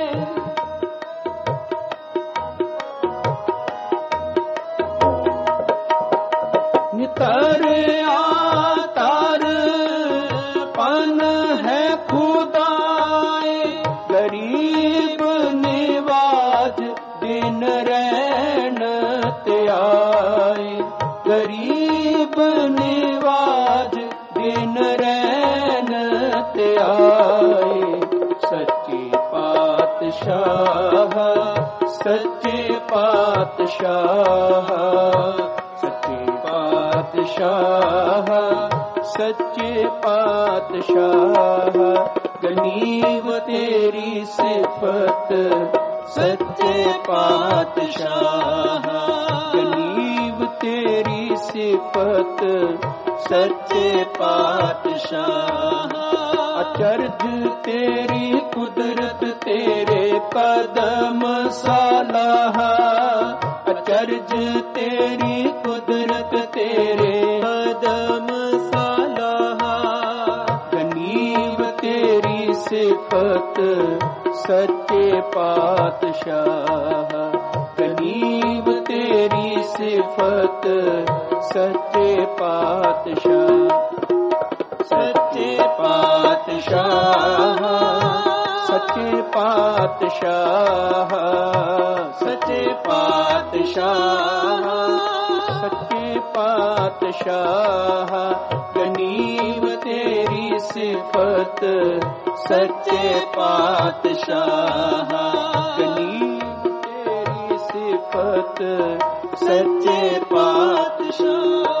नितर आतर पन है खुदाए, गरीब निवाज दिन रैन त्याए, गरीब निवाज दिन रैन त्याए। सच्चे पातशाह, सच्चे पातशाह, सच्चे पातशाह, सच्चे पातशाह। गनीम तेरी सिफत सच्चे पातशाह, गनीम तेरी सिफत सच्चे पातशाह। अचरज तेरी कुदरत तेरे कदम सालाह, अचरज तेरी कुदरत तेरे कदम सालाह। गनीम तेरी सिफत सच्चे पातशाह, गनीम तेरी सिफत सच्चे पातशाह। सच्चे पातशाह, सच्चे पातशाह, सच्चे पातशाह, सच्चे पातशाह। गनीम तेरी सिफत सच्चे पातशाह, गनीम तेरी सिफत सच्चे पातशाह।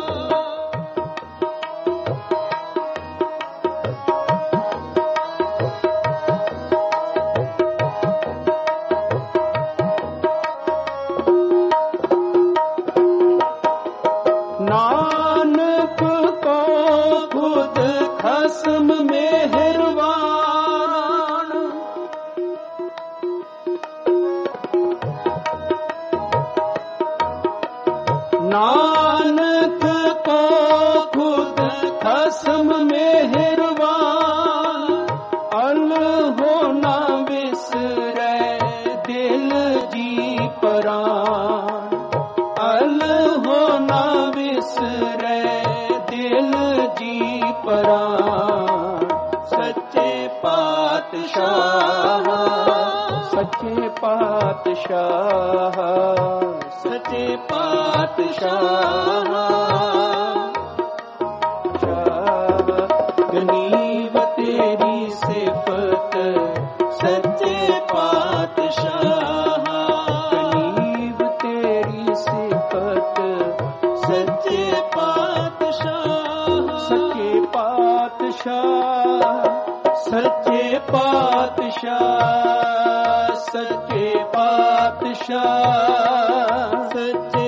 नानक को खुद खस्म मेहरबान, नानक को खुद खस्म मेहरबान। अल होना विसरे दिल जी परान, अल होना विसरे दिल जी परान। सच्चे पातशाह, सच्चे पातशाह, सच्चे पातशाह। गनीम तेरी सिफत सच्चे पातशाह, गनीम तेरी सिफत सच्चे पातशाह। ਸੱਚੇ ਪਾਤਸ਼ਾਹ, ਸੱਚੇ ਪਾਤਸ਼ਾਹ, ਸੱਚੇ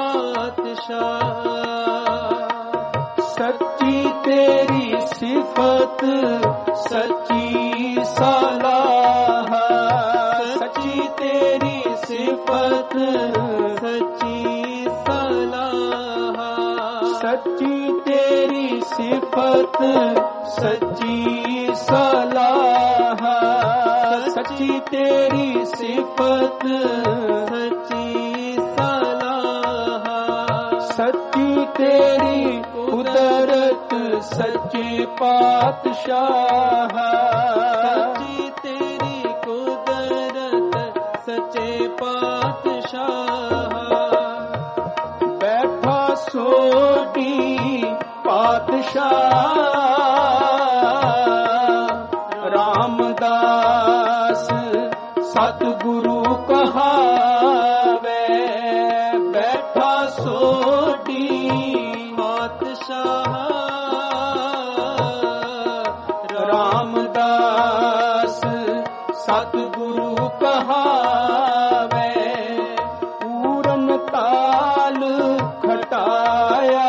ਪਾਤਸ਼ਾਹ। ਸੱਚੀ ਤੇਰੀ ਸਿਫਤ, ਸੱਚੀ ਸਲਾਹ, ਸੱਚੀ ਤੇਰੀ ਸਿਫਤ, ਸੱਚੀ ਸਲਾਹ। ਸੱਚੀ ਤੇਰੀ ਸਿਫਤ, ਸੱਚੀ ਸਲਾਹ, ਸੱਚੀ ਤੇਰੀ ਸਿਫਤ, ਸੱਚੀ ਸਲਾਹ। ਸੱਚੀ ਤੇਰੀ ਕੁਦਰਤ, ਸੱਚੇ ਪਾਤਸ਼ਾਹ, ਸੱਚੀ ਤੇਰੀ ਕੁਦਰਤ, ਸੱਚੇ ਪਾਤਸ਼ਾਹ। ਬੈਠਾ ਸੋਢੀ ਪਾਤਸ਼ਾਹ, ਰਾਮਦਾਸ ਸਤਿਗੁਰੂ ਕਹਾਵੇ। ਬੈਠਾ ਸੋਢੀ ਪਾਤਸ਼ਾਹ, ਰਾਮਦਾਸ ਸਤਿਗੁਰੂ ਕਹਾਵੇ। ਪੂਰਨ ਤਾਲ ਖਟਾਇਆ,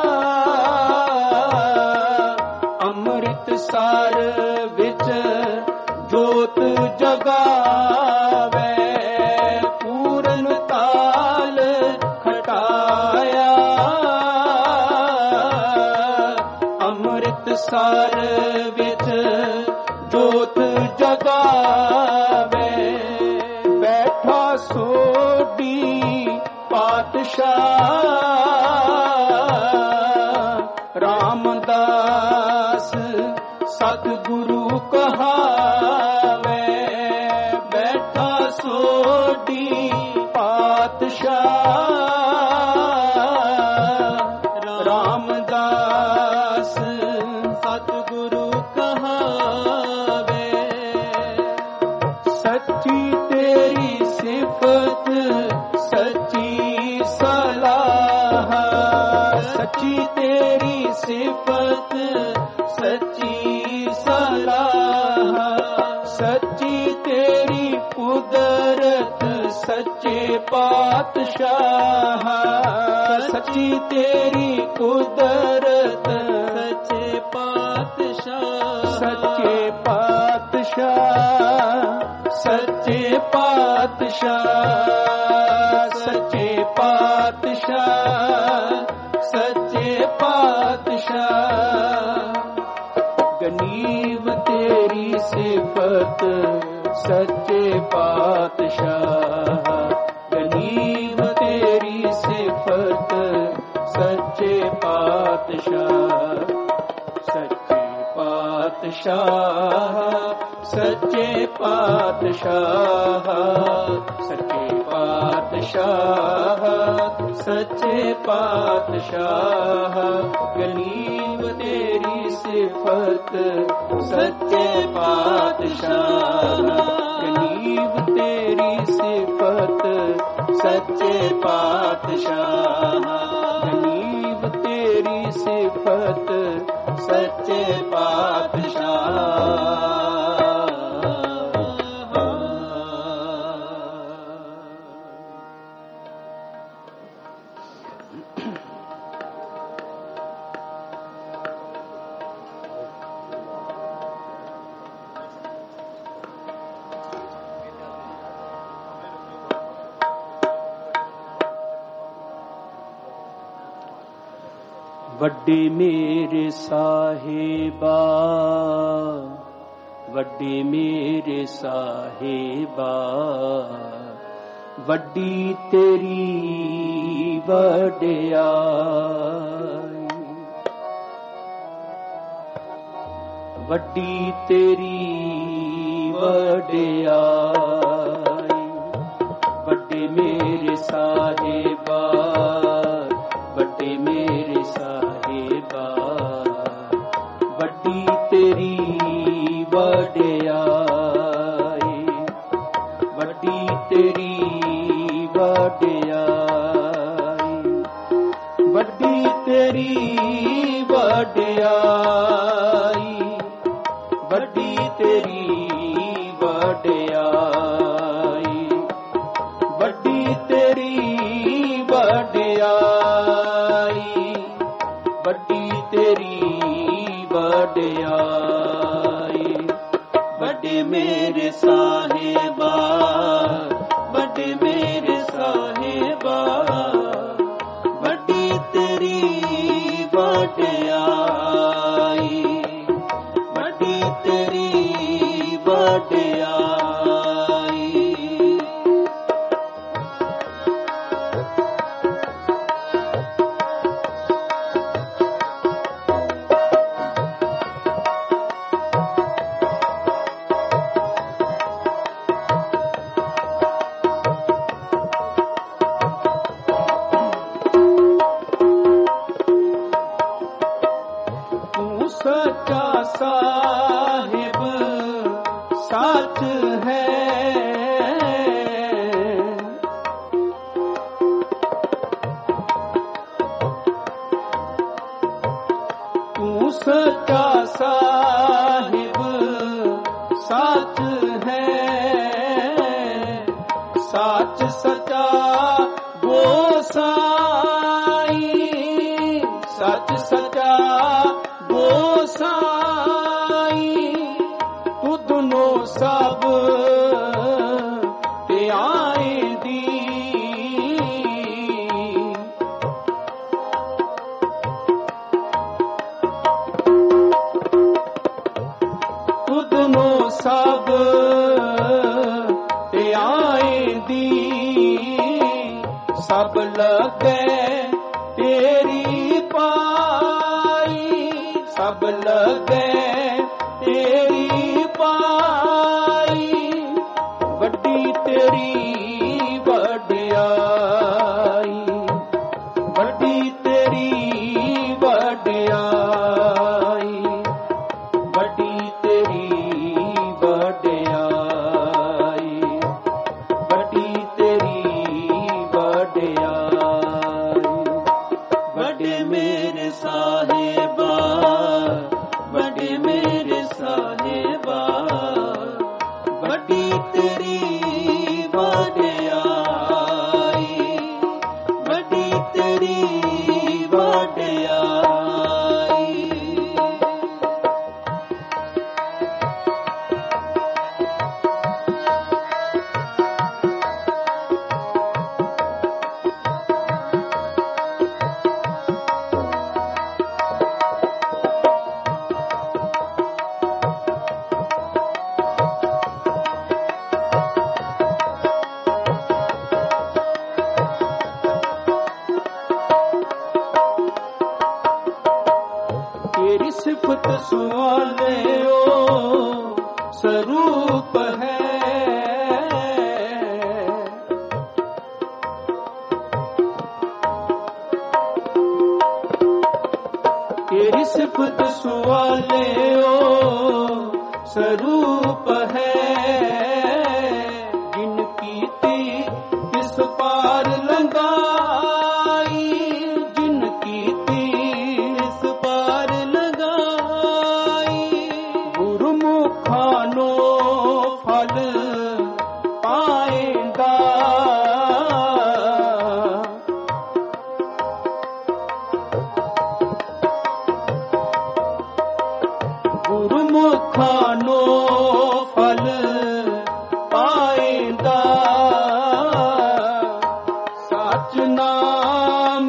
ਅੰਮ੍ਰਿਤਸਰ ਵਿੱਚ ਜੋਤ ਜਗਾਵੇ। ਪੂਰਨ ਤਾਲ ਖਟਾਇਆ, ਅੰਮ੍ਰਿਤਸਰ ਵਿੱਚ ਜੋਤ ਜਗਾਵੇ। ਬੈਠਾ ਸੋਢੀ ਪਾਤਸ਼ਾਹ, ਰਾਮਦਾਸ ਸਤਿਗੁਰੂ ਕਹਾਵੇ। ਬੈਠਾ ਸੋਢੀ ਪਾਤਸ਼ਾਹ, ਰਾਮਦਾਸ ਸਤਿਗੁਰੂ ਕਹਾਵੇ। ਸੱਚੀ ਤੇਰੀ ਸਿਫਤ, ਸੱਚੀ ਸਲਾਹ, ਸੱਚੀ ਤੇਰੀ ਸਿਫਤ, ਸੱਚੀ ਸਲਾਹ। ਸੱਚੀ ਤੇਰੀ ਕੁਦਰਤ, ਸੱਚੇ ਪਾਤਸ਼ਾਹ, ਸੱਚੀ ਤੇਰੀ ਕੁਦਰਤ, ਸੱਚੇ ਪਾਤਸ਼ਾਹ। ਸੱਚੇ ਪਾਤਸ਼ਾਹ, ਸੱਚੇ ਪਾਤਸ਼ਾਹ, ਸੱਚੇ ਪਾਤਸ਼ਾਹ, ਸੱਚੇ ਪਾਤਸ਼ਾਹ। ਗਨੀਵ ਤੇਰੀ ਸਿਫਤ, ਸੱਚੇ ਪਾਤਸ਼ਾਹ। ਗਨੀਵ ਤੇਰੀ ਸਿਫਤ, ਸੱਚੇ ਪਾਤਸ਼ਾਹ। ਸੱਚੇ ਪਾਤਸ਼ਾਹ, ਸੱਚੇ ਪਾਤਸ਼ਾਹ, ਸੱਚੇ ਪਾਤਸ਼ਾਹ, ਸੱਚੇ ਪਾਤਸ਼ਾਹ। ਗਨੀਵ ਤੇਰੀ ਸਿਫਤ, ਸੱਚੇ ਪਾਤਸ਼ਾਹ। ਗਨੀਵ ਤੇਰੀ ਸਿਫਤ, ਸੱਚੇ ਪਾਤਸ਼ਾਹ। ਗਨੀਵ ਤੇਰੀ ਸਿਫਤ, ਸੱਚੇ ਪਾਤਸ਼ਾਹ। ਵੱਡੇ ਮੇਰੇ ਸਾਹਿਬਾ, ਵੱਡੇ ਮੇਰੇ ਸਾਹਿਬਾ, ਵੱਡੀ ਤੇਰੀ ਵਡਿਆਈ, ਵੱਡੀ ਤੇਰੀ ਵਡਿਆਈ। ਵੱਡੇ ਮੇਰੇ ਸਾਹਿਬਾ, ਵੱਡੇ ਮੇਰੇ ਸਾਹਿਬਾ, ਵੱਡੀ ਤੇਰੀ ਵਡਿਆਈ, ਵੱਡੀ ਤੇਰੀ ਵਡਿਆਈ, ਵੱਡੀ ਤੇਰੀ ਵਡਿਆਈ। ਤੇਰੀ ਵਡਿਆਈ, ਵੱਡੀ ਤੇਰੀ ਵਡਿਆਈ, ਵੱਡੀ ਤੇਰੀ ਵਡਿਆਈ। ਵੱਡੇ ਮੇਰੇ ਸਾਹਿਬਾ, ਵੱਡੇ ਮੇਰੇ ਸਾਹਿਬਾ, ਵੱਡੀ ਤੇਰੀ ਵਡਿਆਈ, ਵੱਡੀ ਤੇਰੀ ਵਡਿਆਈ। ਸੱਚਾ ਸਾਹਿਬ ਸੱਚ ਹੈ, ਤੂੰ ਸੱਚਾ ਸਾਹਿਬ ਸੱਚ ਹੈ, ਸੱਚ ਸੱਚਾ ਗੋਸਾਈ, ਸੱਚ ਸੱਚਾ ਗੋਸਾਈ। ਤੁਧਨੋ ਸਭ ਧਿਆਏ ਦੀ, ਤੁਧਨੋ ਸਭ ਧਿਆਏ ਦੀ। ਸਭ ਲਗੇ ਤੇਰੀ ਪਾਈ, ਸਭ ਲਗੇ ਤੇਰੀ ਪਾਈ। ਵੱਡੀ ਤੇਰੀ ਵਡਿਆਈ, ਵੱਡੀ ਤੇਰੀ ਵਡਿਆਈ, ਵੱਡੀ ਤੇਰੀ ਵਡਿਆਈ, ਵੱਡੀ ਤੇਰੀ ਵਡਿਆਈ। ਵੱਡੇ ਮੇਰੇ ਸਾਹਿਬਾ, ਵੱਡੇ ਮੇਰੇ ਸਾਹਿਬਾ, ਵੱਡੀ ਤੇਰੀ ਵਡਿਆਈ, ਵੱਡੀ ਤੇਰੀ ਵਡਿਆਈ। ਤੇਰੀ ਸਿਫਤ ਸੁਆਲਿਓ ਸਰੂਪ ਹੈ, ਤੇਰੀ ਸਿਫਤ ਸੁਆਲਿਓ ਸਰੂਪ ਹੈ। ਜਿਨ ਕੀਤੀ ਤਿਸ ਪਾਰ ਲੰਘਾਈ, ਜਿਨ ਕੀਤੀ ਤਿਸ ਪਾਰ ਲੰਘਾਈ। ਗੁਰਮੁਖਾਂ ਨੂੰ ਫਲ ਪਾਏਂਦਾ, ਗੁਰਮੁਖਾਂ ਨੂੰ ਫਲ ਪਾਏਂਦਾ। ਸਚ ਨਾਮ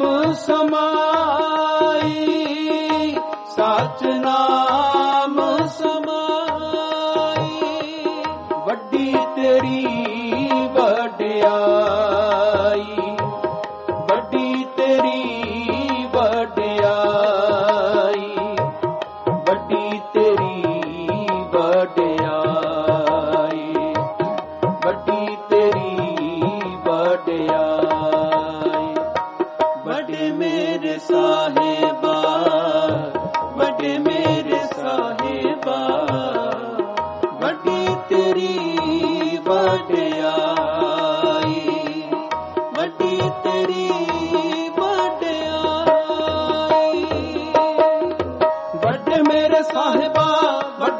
ਸਮਾਈ, ਸਚ ਨਾਮ ਸਮਾਈ। ਵੱਡੀ ਤੇਰੀ ਵਡਿਆਈ, ਵੱਡੀ ਤੇਰੀ ਵਡਿਆਈ, ਵੱਡੀ ਤੇਰੀ ਵਡਿਆਈ, ਵੱਡੀ ਤੇਰੀ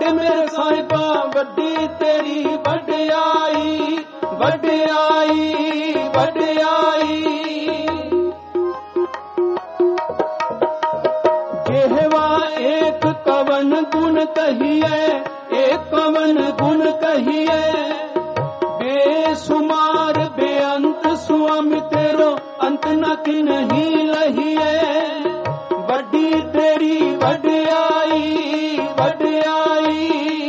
ਵੱਡ ਮੇਰੇ ਸਾਹਿਬਾ ਵੱਡੀ ਤੇਰੀ ਵਡਿਆਈ, ਵਡਿਆਈ, ਵਡਿਆਈ। ਜਿਹਵਾ ਏਕ ਕਵਨ ਗੁਣ ਕਹੀਏ, ਏਕ ਕਵਨ ਗੁਣ ਕਹੀਏ। ਬੇਸੁਮਾਰ ਬੇਅੰਤ ਸੁਆਮੀ ਤੇਰੋ ਅੰਤ ਨ ਕਿਨਹੀ ਲਹੀਏ। ਵੱਡੀ ਤੇਰੀ ਵਡਿਆਈ, ਵਡਿਆਈ।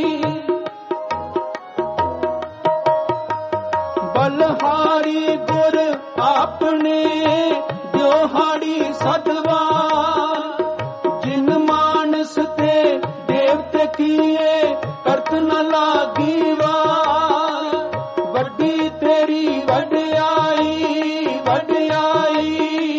ਬਲਹਾਰੀ ਗੁਰ ਆਪਣੇ ਦਿਹਾੜੀ ਸਤਵਾਰ। ਜਿਨ ਮਾਨਸ ਤੇ ਦੇਵਤੇ ਕੀਏ ਕਰਤ ਨ ਲਾਗੀ ਵਾਰ। ਵੱਡੀ ਤੇਰੀ ਵਡਿਆਈ, ਵਡਿਆਈ।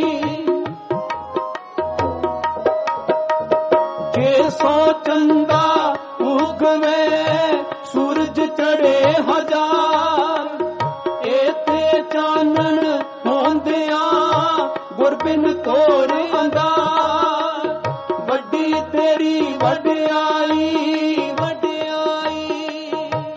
ਜੇ ਸੋ ਚੰਦਾ ਉਗਵੇ ਸੂਰਜ ਚੜੇ ਹਜ਼ਾਰ। ਏਤੇ ਚਾਨਣ ਹੋਂਦਿਆਂ ਗੁਰ ਬਿਨ ਤੋਰ ਅੰਧਾਰ। ਵੱਡੀ ਤੇਰੀ ਵਡਿਆਈ, ਵਡਿਆਈ।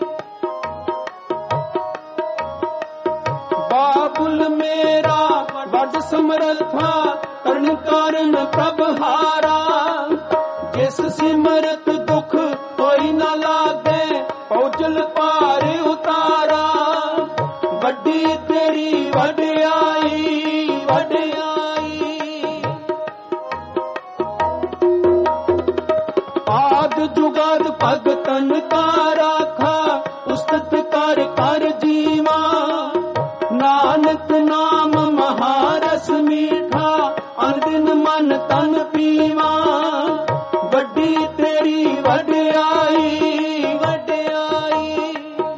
ਬਾਬੁਲ ਮੇਰਾ ਵੱਡ ਸਮਰੱਥਾ ਕਰਨ ਕਾਰਨ ਪ੍ਰਭਹਾਰਾ। ਜਿਸ ਸਿਮਰਤ ਦੁਖ ਕੋਈ ਨਾ ਲਾਗੇ ਪਉਜਲ ਪਾਰ ਉਤਾਰਾ। ਵੱਡੀ ਤੇਰੀ ਵਡਿਆਈ, ਵਡਿਆਈ। ਆਦ ਜੁਗਾਦ ਭਗਤਨ ਕਾ ਰਾਖਾ ਉਸਤਤ ਕਰ ਕਰ ਜੀਵਾ। ਨਾਨਕ ਨਾਮ ਮਹਾਰਸ ਮੀਠਾ ਅਨਦਿਨ ਮਨ ਤਨ ਪੀਵਾ। ਵੱਡੀ ਤੇਰੀ ਵਡਿਆਈ, ਵਡਿਆਈ।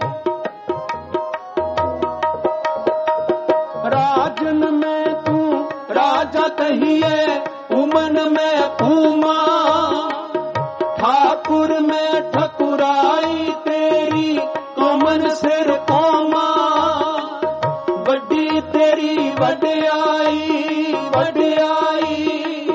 ਰਾਜਨ ਮੈਂ ਤੂੰ ਰਾਜਾ ਕਹੀਏ, ਉਮਨ ਮੈਂ ਪੂਮਾ। ठाकुर में ठकुराई तेरी कोमन सिर कोमा। वड्डी तेरी वड्याई, वड्याई।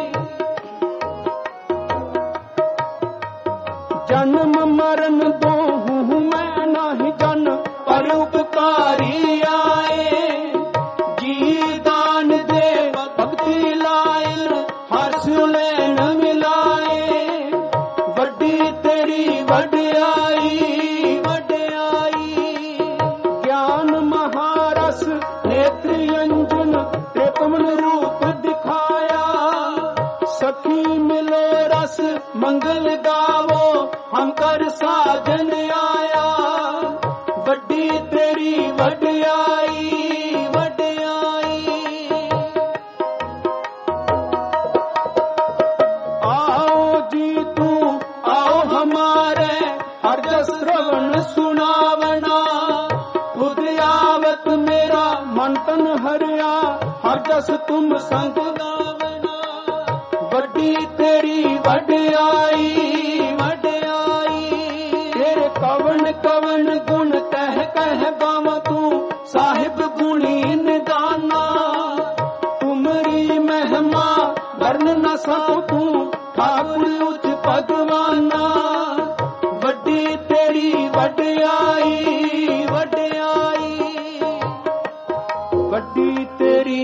जन्म मरण दोहूं मैं नाही जन पर उपकारी आए। जी दान दे भक्ति लाइन हर्ष लैन मिलाए। ਵੱਡੀ ਤੇਰੀ ਵਡਿਆਈ, ਵਡਿਆਈ। ਗਿਆਨ ਮਹਾਰਸ ਨੇਤਰ ਅੰਜਨ ਤੇ ਕਮਲ ਰੂਪ ਦਿਖਾਇਆ। ਸਖੀ ਮਿਲੋ ਰਸ ਮੰਗਲ ਗਾਵੋ ਹਮ ਕਰ ਸਾਜਨ ਆਇਆ। ਵੱਡੀ ਤੇਰੀ ਵਡਿਆਈ, ਵਡਿਆਈ। आओ जी तू आओ हमारे हर जस श्रवण सुनावना। खुद आवत मेरा मन तन हरिया हर जस तुम संग गावना। ਵੱਡੀ ਤੇਰੀ ਵਡਿਆਈ, ਵਡਿਆਈ। ਤੇਰੇ ਕਵਨ ਕਵਨ ਗੁਣ ਕਹਿ ਕਹਿ ਗਾਵਾਂ ਤੂੰ ਸਾਹਿਬ ਗੁਣੀ ਨਿਦਾਨਾ। ਤੁਮਰੀ ਮਹਿਮਾ ਵਰਨ ਨ ਸਕੂੰ ਤੂੰ ठाकुर उच भगवाना। ਵੱਡੀ ਤੇਰੀ ਵਡਿਆਈ, ਵਡਿਆਈ। ਵੱਡੀ ਤੇਰੀ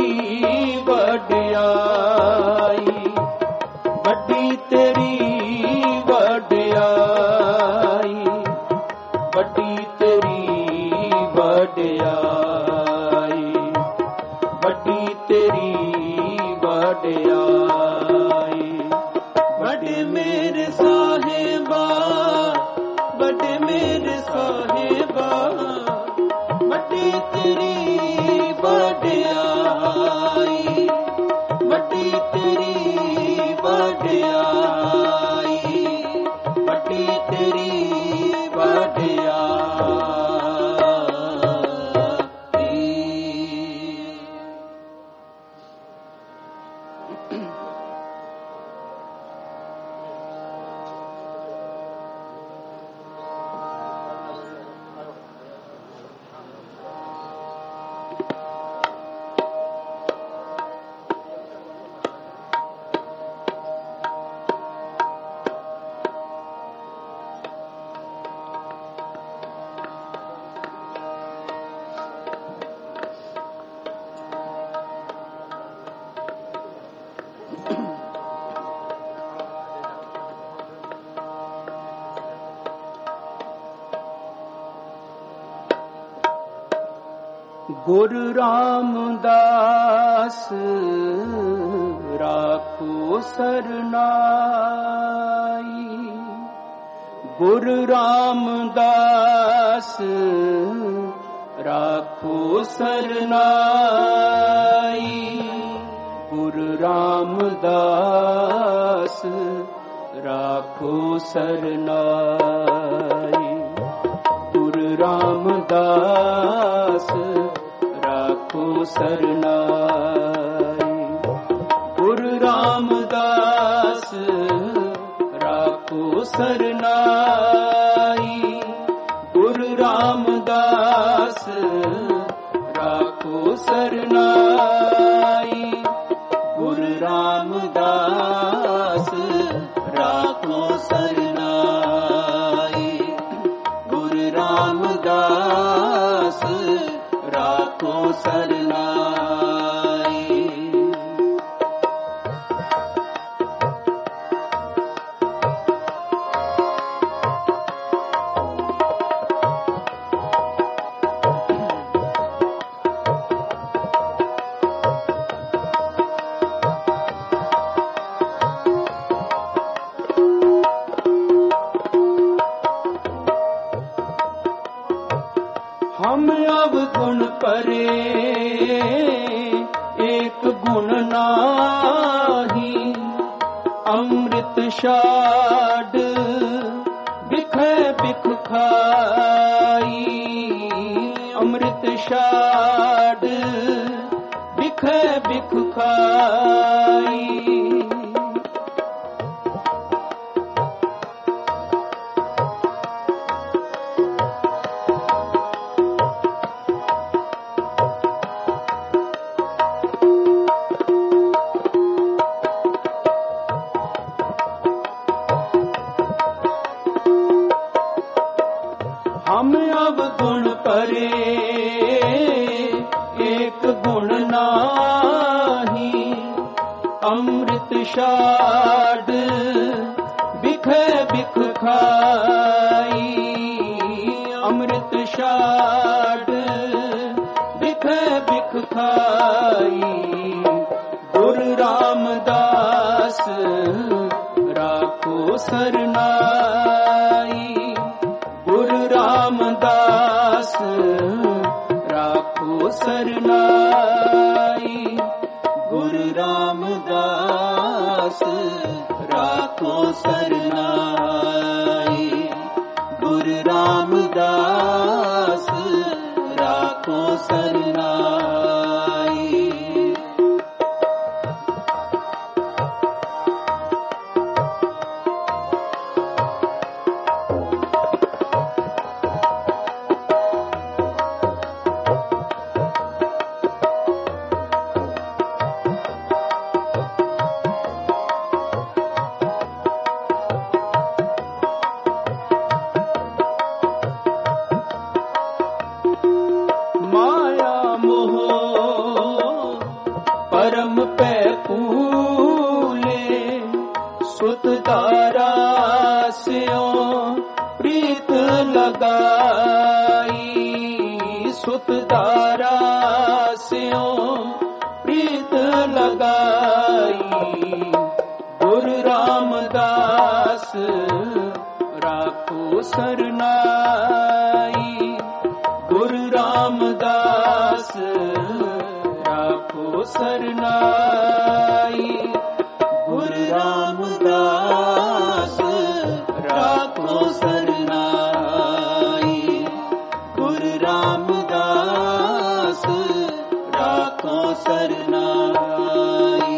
ਵਡਿਆਈ, ਵੱਡੀ ਤੇਰੀ ਵਡਿਆਈ। ਵੱਡੀ ਤੇਰੀ ਵਡਿਆਈ, ਵੱਡੀ ਤੇਰੀ ਵਡਿਆਈ। ਵੱਡੇ ਮੇਰੇ ਸਾਹਿਬਾ, ਵੱਡੇ ਮੇਰੇ ਸਾਹਿਬਾ। ਵੱਡੀ ਤੇਰੀ ਵਡਿਆਈ, ਵੱਡੀ ਤੇਰੀ ਵਡਿਆਈ। ਵੱਡੀ ਤੇਰੀ ਵਡਿਆਈ। गुरु रामदास राखो सरनाई। गुरु रामदास राखो सरनाई। गुरु रामदास राखो सरनाई। गुरु रामदास राखो सरनाई। गुरु रामदास राखो सरनाई। गुरु रामदास राखो सरनाई। गुरु रामदास राखो सरनाई। गुरु रामदास राखो सरनाई। हम अब गुण परे एक गुण नाही। अमृत शाड बिखै बिख खाई। अमृत शाड बिखै बिख खाई। हम अब गुण परे एक गुण नाही। अमृत शाड बिखै बिख खाई। अमृत शाड बिखै बिख खाई। गुरु रामदास राखो सरनाई। गुरु रामदास राखो सरनाई। गुरु रामदास राखो सरनाई। गुरु रामदास राखो सरनाई। माया मोह परम पै फूले। सुत दारा स्यों प्रीत लगाई। सुत दारा स्यों प्रीत लगाई। गुरु रामदास राखो सरनाई। गुरु रामदास राखो सरनाई। गुरु रामदास राखो सरनाई। गुरु रामदास राखो सरनाई।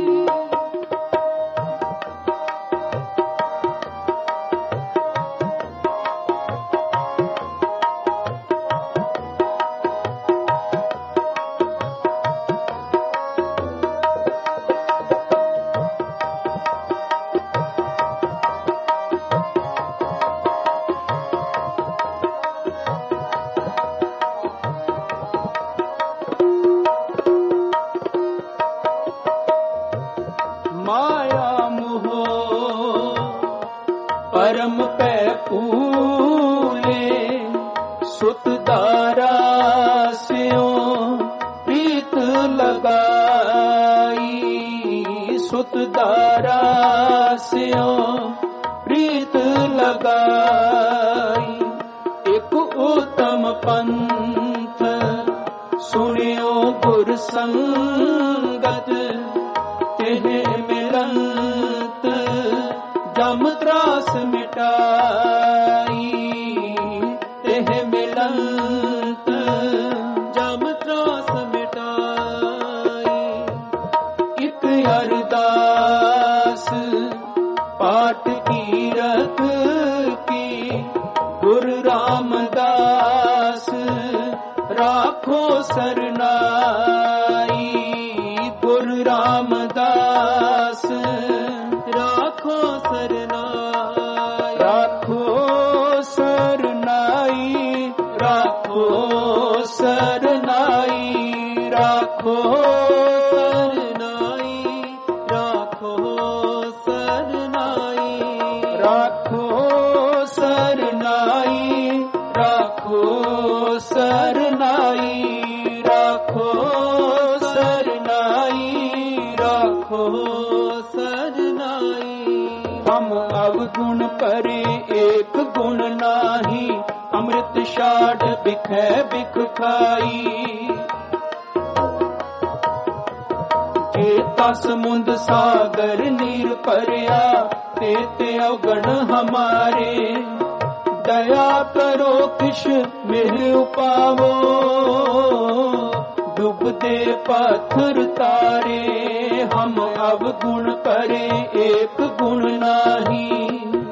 माया मोह परम पै फूले। सुत दारा स्यों दारा स्यो प्रीत लगाई। एक उत्तम पंथ सुनियो गुर संगत, तेह मिलंत जम त्रास मिटाई। तेह मिलंत जम त्रास मिटाई। इक अरदास पाठ कीरत की, गुरु रामदास राखो सरनाई। गुरु रामदास राखो सरनाई। राखो सरनाई, राखो सरनाई, राखो सरनाई, राखो सरनाई। राखो सरनाई, राखो सरनाई, राखो सरनाई, राखो सरनाई। हम अवगुण परे एक गुण नाही, अमृत छाड़ बिखै बिख खाई। जेता समुंद सागर नीर परया, ते अवगण हमारे। दया करो किश मिल उपावो, डूबदे पत्थर तारे। हम अवगुण परे एक गुण नाही,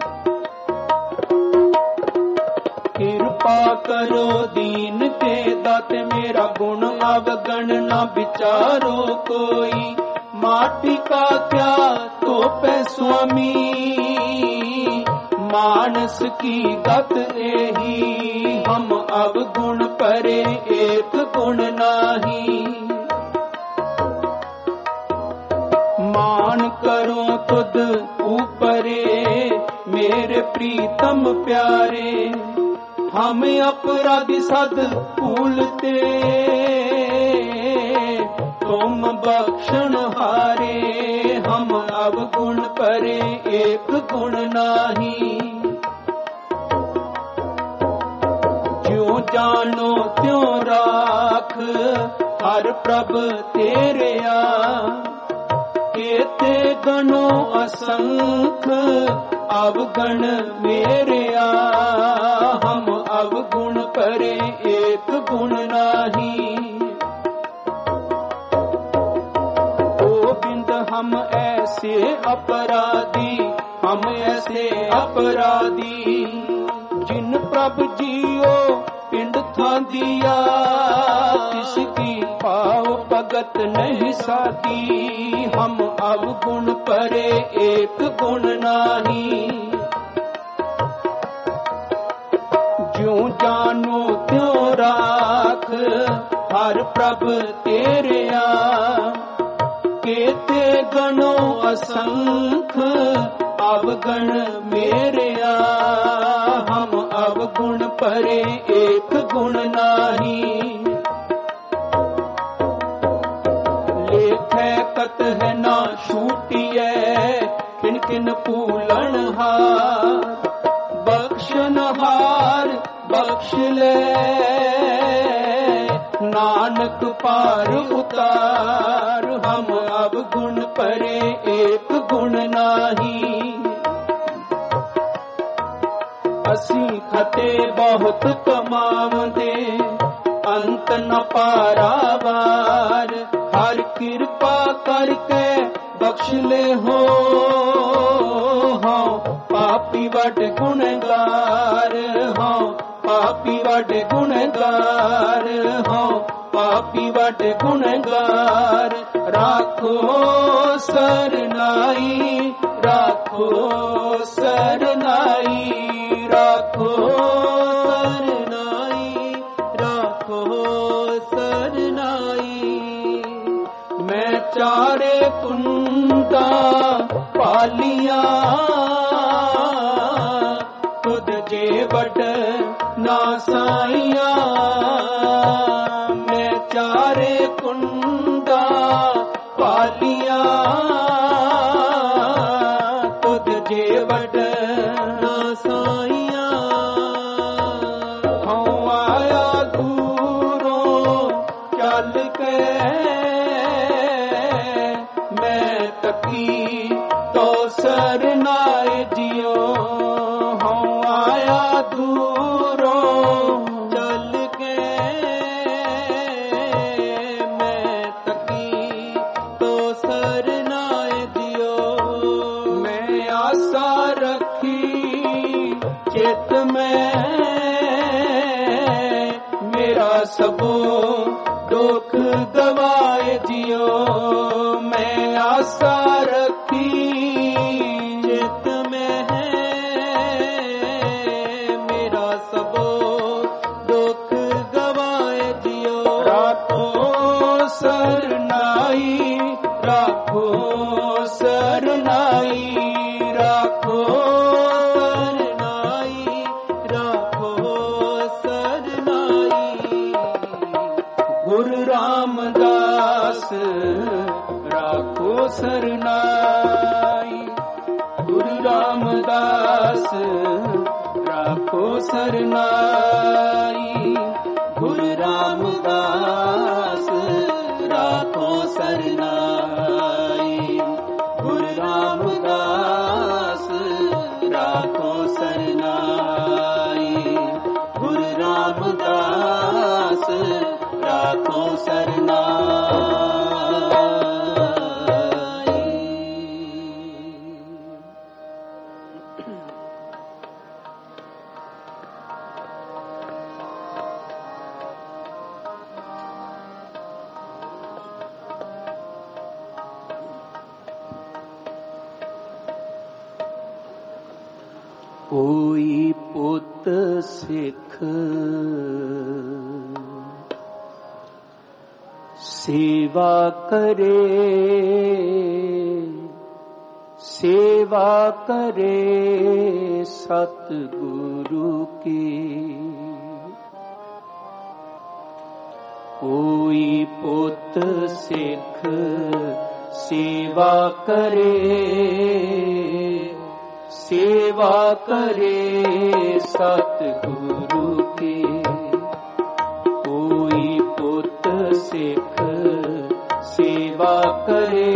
कृपा करो दीन के दाते। मेरा गुण अवगण न विचारो कोई, माटी का क्या तो पे स्वामी। मानस की गत एही, हम अवगुण परे एक गुण नाही। मान करो तुद ऊपरे, मेरे प्रीतम प्यारे। हम अपराधी सद भूलते, तुम बख्शण हारे। हम अवगुण परे एक गुण नाही। ज्यों जानो त्यों राख, हर प्रभ तेरेया। केते गणो असंख, अवगण मेरेया। हम अवगुण परे एक गुण नाही। गोविंद हम ऐसे अपराधी, हम ऐसे अपराधी। जिन प्रभु जियो पिंड था दिया, किसकी पाव भगत नहीं साधी। हम अवगुण परे एक गुण नाही। ज्यों जानो त्यों राख, हर प्रभ तेरेया। केते गणो असंख, अवगण मेरेया। हम अवगुण परे एक गुण नाही। लेखै कत है ना छूटिए, किन किन पूलन हार। बख्शन हार बख्श ले, नानक पार उतार। हम अवगुण परे एक गुण नाही। असी खते बहुत कमावंदे, अंत न पारावार। हर कृपा करके बख्श ले हो, पापी वड गुणगार। पापी वड गुणगार, पापी वड गुणगार। राखो सरनाई, राखो सरनाई, राखो सरनाई, राखो सरनाई। मैं चारे कुंडा पालिया, तुद जे वड ना साइया। मैं चारे कुंडा पालिया, ਤਕੀ ਤੋ ਸਰਨਾਏ ਜਿਉ ਹਉ ਆਇਆ ਦੂਰੋਂ ਚੱਲ ਕੇ ਮੈਂ ਤਕੀ ਤੋ ਸਰਨਾਏ ਜਿਉ ਮੈਂ ਆਸਾ ਰੱਖੀ ਚਿਤ ਮੈਂ ਮੇਰਾ ਸਭੋ ਦੁਖ ਗਵਾਏ ਜਿਉ ਮੈਂ ਆਸਾ ਰੱਖੀ ਚਿਤ ਮੈਂ ਮੇਰਾ ਸਭੋ ਦੁਖ ਗਵਾਏ ਜਿਉ ਰਾਖੋ ਸਰਨਾਈ ਰਾਖੋ ਸਰਨਾਈ ਰਾਖੋ ਸਰਨਾਈ ਰਾਖੋ ਸਰਨਾਈ ਗੁਰੂ ਰਾਮਦਾਸ ਰਾਖੋ ਸਰਨਾਈ ਗੁਰੂ ਰਾਮਦਾਸ ਰਾਖੋ ਸਰਨਾਈ ਗੁਰੂ ਰਾਮਦਾਸ ਰਾਖੋ ਸਰਨਾਈ ਗੁਰੂ ਰਾਮਦਾਸ ਰਾਖੋ ਸਰਨਾਈ ਗੁਰੂ ਰਾਮਦਾਸ ਰਾਖੋ ਸਰਨਾਈ ਕੋਈ ਪੁੱਤ ਸਿੱਖ ਸੇਵਾ ਕਰੇ ਸੇਵਾ ਕਰੇ ਸਤਿਗੁਰੂ ਕੀ ਕੋਈ ਪੁੱਤ ਸਿੱਖ ਸੇਵਾ ਕਰੇ ਸੇਵਾ ਕਰੇ ਸਤਿਗੁਰੂ ਕੀ ਕੋਈ ਪੁੱਤ ਸਿੱਖ ਸੇਵਾ ਕਰੇ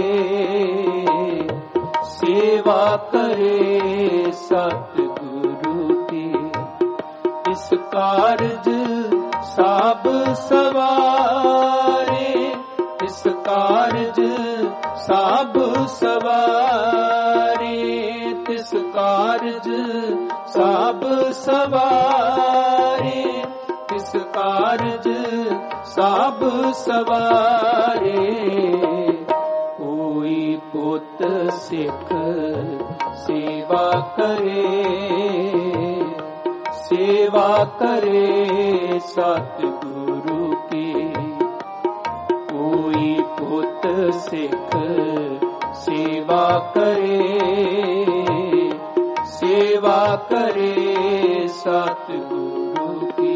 ਸੇਵਾ ਕਰੇ ਸਤਿਗੁਰੂ ਕੀ ਇਸ ਕਾਰਜ ਸਭ ਸਵਾਰੇ ਇਸ ਕਾਰਜ ਸਭ ਸਵਾਰੇ ਤਿਸ ਕਾਰਜ ਸਭ ਸਵਾਰੇ ਤਿਸ ਕਾਰਜ ਸਭ ਸਵਾਰੇ ਕੋਈ ਪੁੱਤ ਸਿੱਖ ਸੇਵਾ ਕਰੇ ਸੇਵਾ ਕਰੇ ਸਤਿਗੁਰੂ ਕੀ ਕੋਈ ਪੁੱਤ ਸਿੱਖ ਸੇਵਾ ਕਰੇ ਸੇਵਾ ਕਰੇ ਸਤਿਗੁਰੂ ਕੀ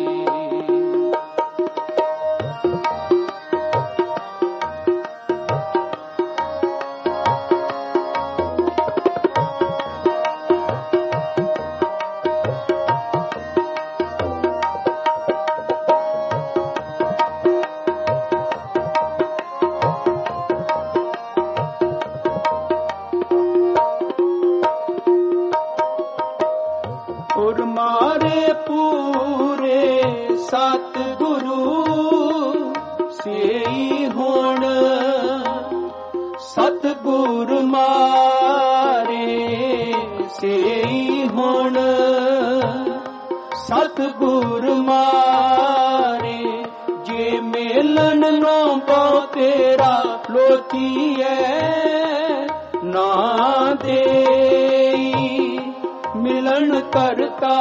ਮਾਰੇ ਪੂਰੇ ਸਤਿਗੁਰੂ ਸੇਈ ਹੁਣ ਸਤਿਗੁਰ ਮਾਰੇ ਸੇਈ ਹੁਣ ਸਤਿਗੁਰ ਮਾਰੇ ਜੇ ਮਿਲਣ ਨੂੰ ਬਹੁ ਤੇਰਾ ਲੋਚੀਐ ਨਾ ਦੇਈ ਮਿਲਣ ਕਰਤਾ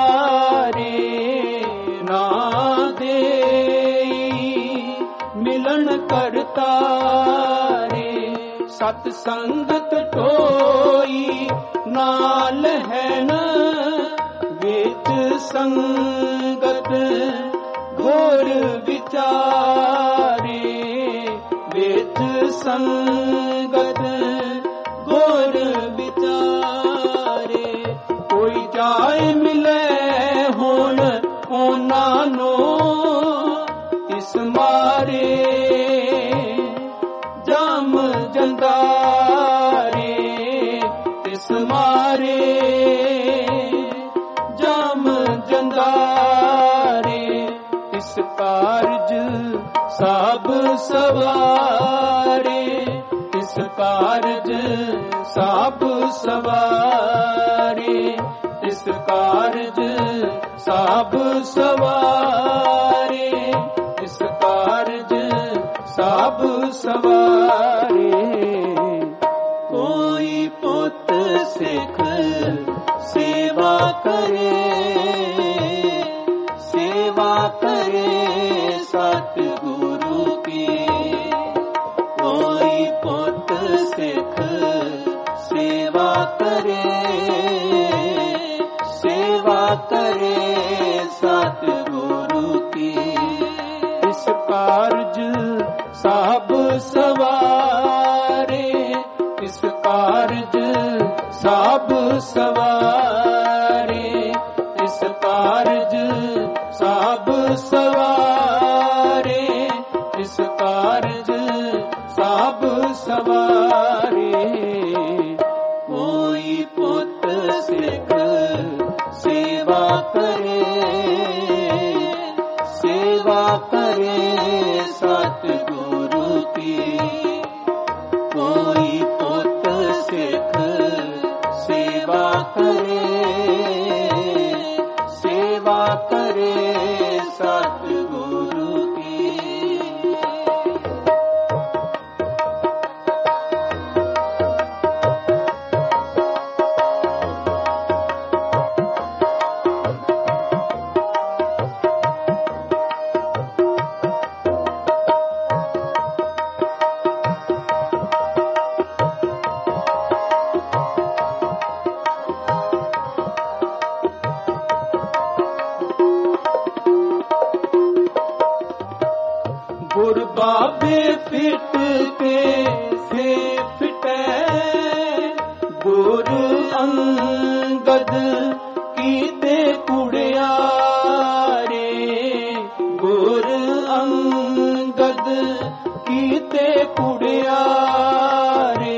ਰੇ ਨਾ ਦੇਈ ਮਿਲਣ ਕਰਤਾ ਰੇ ਸਤ ਸੰਗਤ ਟੋਈ ਨਾਲ ਹੈਨ ਵਿੱਚ ਸੰਗਤ ਘੋਰ ਵਿਚਾਰੇ ਵਿੱਚ ਸੰਗਤ ਘੋਰ ਵਿਚਾਰੇ ਕੋਈ ਜਾਏ ਮਿਲੇ ਹੁਣ ਉਹਨਾਂ ਨੂੰ ਇਸ ਮਾਰੇ ਜਮ ਜੰਦਾਰੇ ਗੁਜ਼ਾਰੇ, ਇਸ ਕਾਰਜ ਸਭ ਸਵਾਰੇ, ਇਸ ਕਾਰਜ ਸਭ ਸਵਾਰੇ, ਇਸ ਕਾਰਜ ਸਭ ਸਵਾਰੇ, ਇਸ ਕਾਰਜ ਸਭ ਸਵਾਰੇ। ਕੋਈ ਪੁੱਤ ਸਿੱਖ ਸੇਵਾ ਕਰੇ, ਸੇਵਾ ਕਰੇ ਸਤਿਗੁਰੂ ਕੀ। ਕੋਈ ਪੁੱਤ ਸਿੱਖ ਸੇਵਾ ਕਰੇ, ਸੇਵਾ ਕਰੇ ਸਤਿਗੁਰੂ ਕੀ। ਇਸ ਕਾਰਜ ਸਭ ਸਵਾਰੇ, ਇਸ ਕਾਰਜ ਸਭ ਸਵਾਰੇ, ਇਸ ਕਾਰਜ ਸਭ ਸਵਾਰੇ, ਇਸ ਕਾਰਜ ਸਭ ਸਵਾਰੇ। ਕੋਈ ਪੁੱਤ ਸਿੱਖ ਸੇਵਾ ਕਰੇ, ਸੇਵਾ ਕਰੇ ਸਤਿਗੁਰੂ ਕੀ। ਕੋਈ ਪੁੱਤ ਸਿੱਖ ਸੇਵਾ ਕਰੇ, ਸੇਵਾ ਕਰੇ ਸਤਿਗੁਰੂ ਕੀ। ਗੁਰ ਬਾਬੇ ਫਿੱਟ ਕੇ ਸੇ ਫਿਟੈ, ਗੁਰ ਅੰਗਦ ਕੀਤੇ ਕੁੜਿਆਰੇ, ਗੁਰ ਅੰਗਦ ਕੀਤੇ ਕੁੜਿਆਰੇ।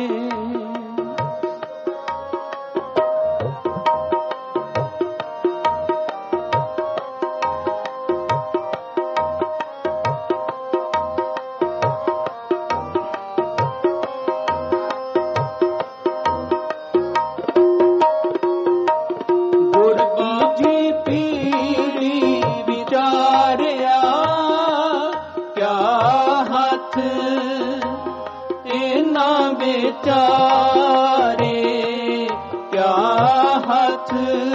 ਵਿਚਾਰੇ ਕਿਆ ਹੱਥ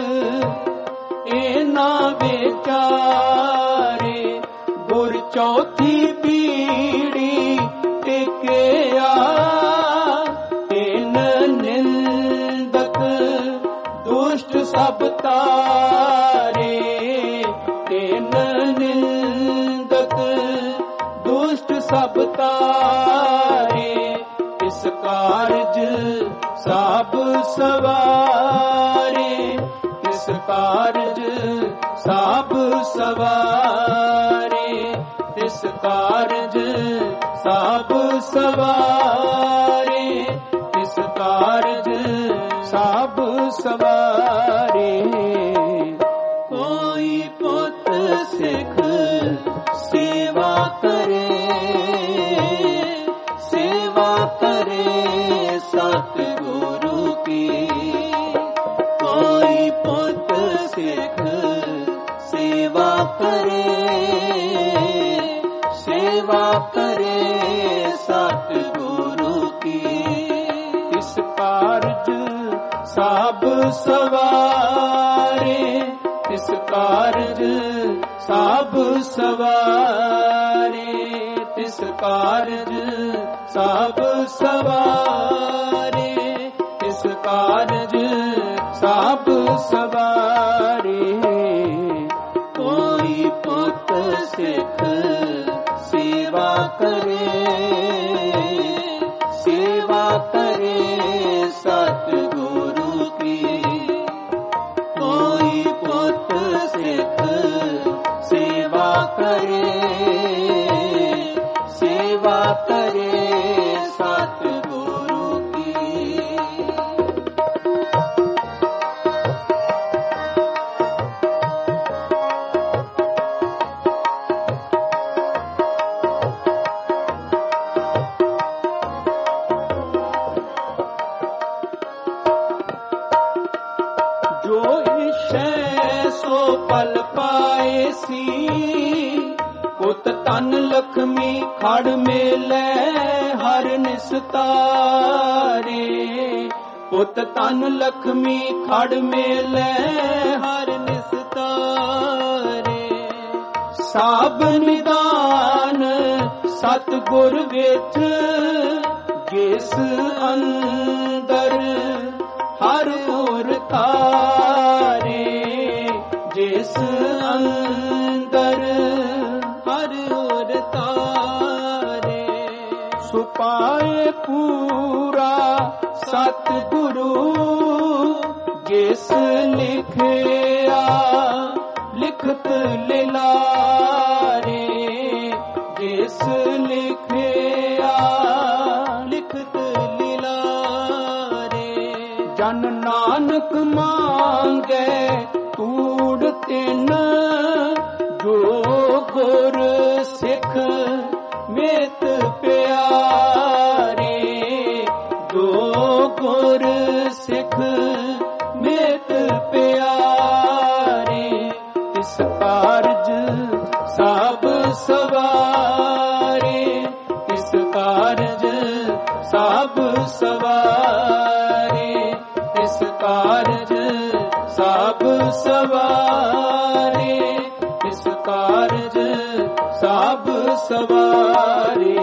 ਇਹਨਾਂ ਵਿਚਾਰੇ। ਗੁਰ ਚੌਥੀ ਪੀੜੀ ਟਿਕਿਆ, ਤਿੰਨ ਨਿੰਦਕ ਦੁਸ਼ਟ ਸਭ ਤਾਰੇ, ਤਿੰਨ ਨਿੰਦਕ ਦੁਸ਼ਟ ਸਭ ਤਾਰੇ। ਇਸ ਕਾਰਜ ਸਭ ਸਵਾਰੇ, ਇਸ ਕਾਰਜ ਸਭ ਸਵਾਰੇ, ਇਸ ਕਾਰਜ ਸਭ ਸਵਾਰੇ, ਇਸ ਕਾਰਜ ਸਭ ਸਵਾਰੇ। ਕੋਈ ਪੁੱਤ ਸਿੱਖ ਸੇਵਾ ਕਰੇ, ਸੇਵਾ ਕਰੇ ਸਤਿਗੁਰੂ ਕੀ। ਕੋਈ ਪੁੱਤ ਸਿੱਖ ਸੇਵਾ ਕਰੇ, ਸੇਵਾ ਕਰੇ ਸਤਿਗੁਰੂ ਕੀ। ਇਸ ਕਾਰਜ ਸਭ ਸਵਾਰੇ, ਇਸ ਕਾਰਜ ਸਭ ਸਵਾਰੇ, ਇਸ ਕਾਰਜ ਸਭ ਸਵਾਰੇ, ਇਸ ਕਾਰਜ ਸਭ ਸਵਾਰੇ। ਕੋਈ ਪੁੱਤ ਸਿੱਖ ਸੇਵਾ ਕਰੇ, ਸੇਵਾ ਕਰੇ ਸਤਿਗੁਰੂ ਕੀ। ਕੋਈ ਪੁੱਤ ਸਿੱਖ ਸੇਵਾ ਕਰੇ, ਸੇਵਾ ਕਰੇ ਸਤਿਗੁਰੂ ਕੀ। ਪਾਏ ਸੀ। ਪੁੱਤ ਧਨ ਲਖਮੀ ਖੜ ਮੇਲੇ ਹਰ ਨਿਸਤਾਰੇ। ਪੁੱਤ ਧਨ ਲਖਮੀ ਖੜ ਮੇਲੇ ਹਰ ਨਿਸਤਾਰੇ। ਸਾਬ ਨਿਦਾਨ ਸਤਿਗੁਰ ਵਿੱਚ ਜਿਸ ਅੰਦਰ ਹਰ ਔਰ ਤਾਰੇ। ਜਿਸ ਅੰਦਰ ਹਰ ਔਰ ਤਾਰੇ। ਸੁਪਾਏ ਪੂਰਾ ਸਤਿਗੁਰੂ ਜਿਸ ਲਿਖਿਆ ਲਿਖਤ ਲਿਲਾਰੇ। ਜਿਸ ਲਿਖਿਆ ਲਿਖਤ ਲਿਲਾਰੇ। ਜਨ ਨਾਨਕ ਮੰਗੈ ਤੂੜ ਤਿਨ ਜੋ ਗੁਰ ਸਿੱਖ ਮੇਤ ਪਿਆਰੇ। ਜੋ ਗੁਰ ਸਿੱਖ ਮੇਤ ਪਿਆਰੇ। ਤਿਸ ਕਾਰਜ ਸਭ ਸਵਾਰੇ। ਤਿਸ ਕਾਰਜ ਸਭ ਸਵਾਰੇ। ਤਿਸ ਕਾਰਜ ਸਭ ਸਵਾਰੇ। ਤਿਸ ਕਾਰਜ ਸਭ ਸਵਾਰੇ।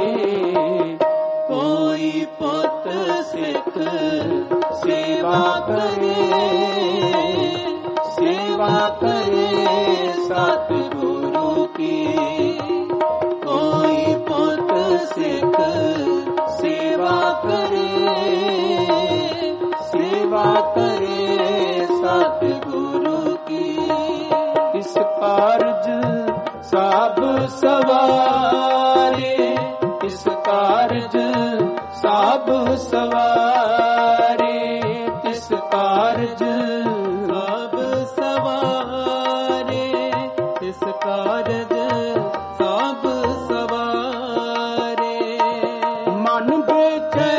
ਕੋਈ ਪੁੱਤ ਸਿੱਖ ਸੇਵਾ ਕਰੇ। ਸੇਵਾ ਕਰੇ ਸਤਿਗੁਰੂ ਕੀ। ਕੋਈ ਪੁੱਤ ਸਿੱਖ ਸੇਵਾ ਕਰੇ। ਸੇਵਾ ਕਰੇ ਸਤਿਗੁਰੂ ਕੀ। ਇਸ ਕਾਰਜ ਸਭ ਸਵਾਰੇ। ਇਸ ਕਾਰਜ ਸਭ ਸਵਾਰੇ। ਇਸ ਕਾਰਜ ਸਭ ਸਵਾਰੇ। ਇਸ ਕਾਰਜ ਸਭ ਸਵਾਰੇ। ਮਨ ਬੇਚੈ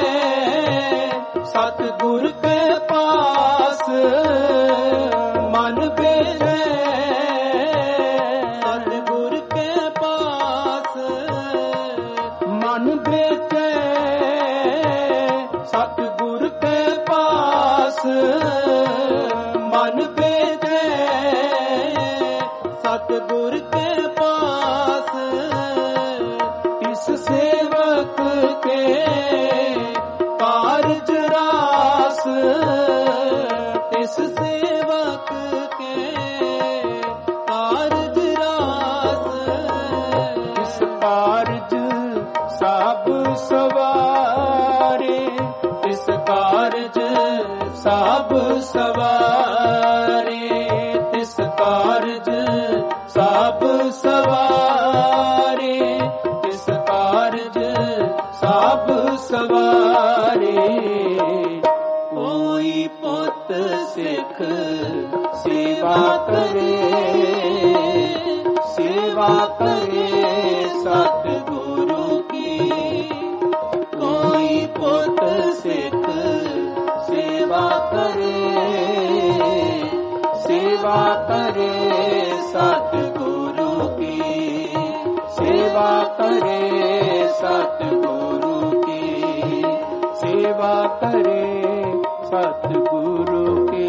ਸਤਿਗੁਰ ਕੇ ਪਾਸ। ਮਨ ਬੇਚੈ ਸਤਿਗੁਰ ਕੇ ਪਾਸ। ਮਨ ਬੇਚੈ ਸਤਿਗੁਰ ਕੇ ਪਾਸ। ਮਨ ਬੇਚੈ ਸਤਿਗੁਰ ਕੇ ਪਾਸ। ਇਸ ਸੇਵਕ ਕੇ ਕਾਰਜ ਰਾਸ। ਇਸ ਸੇਵਕ ਕੇ ਕਾਰਜ ਰਾਸ। ਇਸ ਕਾਰਜ ਸਭ ਸਵਾਰੇ। ਇਸ ਕਾਰਜ ਸਭ ਸਵਾਰੇ। ਇਸ ਕਾਰਜ ਸਭ ਸਵਾਰੇ। ਇਸ ਕਾਰਜ ਸਭ ਸਵਾਰੇ। ਕੋਈ ਪੁੱਤ ਸਿੱਖ ਸੇਵਾ ਕਰੇ। ਸੇਵਾ ਕਰੇ ਸਤਿਗੁਰੂ ਕੀ। ਕੋਈ ਪੁੱਤ ਸਿੱਖ ਸੇਵਾ ਕਰੇ। ਸੇਵਾ ਕਰੇ ਸਤਿਗੁਰੂ ਕੀ। ਸੇਵਾ ਕਰੇ ਸਤਿਗੁਰੂ ਕੀ। ਸੇਵਾ ਕਰੇ ਸਤਿਗੁਰੂ ਕੀ।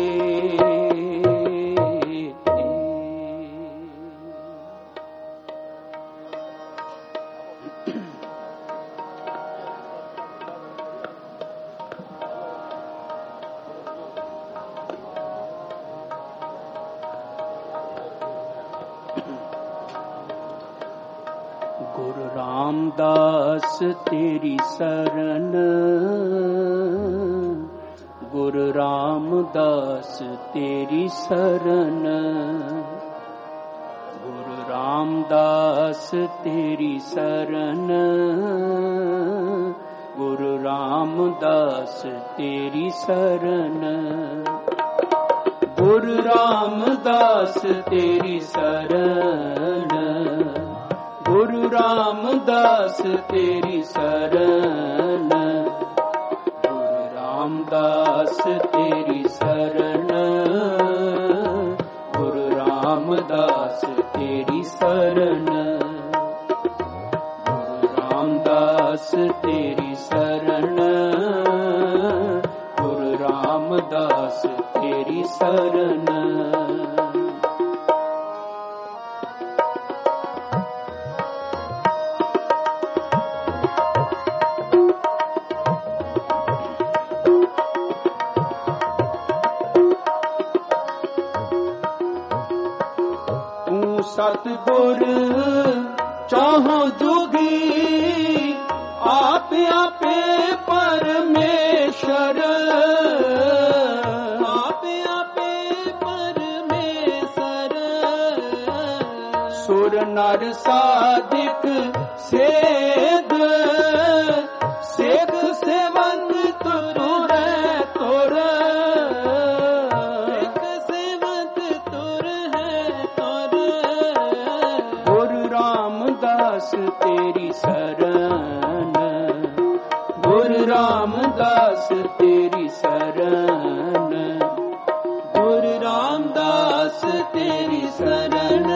ਗੁਰੂ ਰਾਮਦਾਸ ਤੇਰੀ ਸਰਨ। ਗੁਰੂ ਰਾਮਦਾਸ ਤੇਰੀ ਸਰਨ। ਗੁਰੂ ਰਾਮਦਾਸ ਤੇਰੀ ਸਰਨ। ਗੁਰੂ ਰਾਮਦਾਸ ਤੇਰੀ ਸਰਨ। ਗੁਰੂ ਰਾਮਦਾਸ ਤੇਰੀ ਸਰਨ। ਗੁਰੂ ਰਾਮਦਾਸ ਤੇਰੀ ਸਰਨ। ਗੁਰੂ ਰਾਮਦਾਸ ਤੇਰੀ ਸਰਨ। ਗੁਰੂ ਰਾਮ रामदास तेरी शरण, गुरु रामदास तेरी शरण, गुरु रामदास तेरी शरण। सतगुर चाहो जुगी, आप आपे परमेश्वर, आप आपे परमेश्वर। सुर नर साधिक सेध, सेध सेवंत तुर तुर, सेवंत तुर है तुर। गुरु रामदास तेरी शरण, गुरु रामदास तेरी शरण, गुरु रामदास तेरी शरण,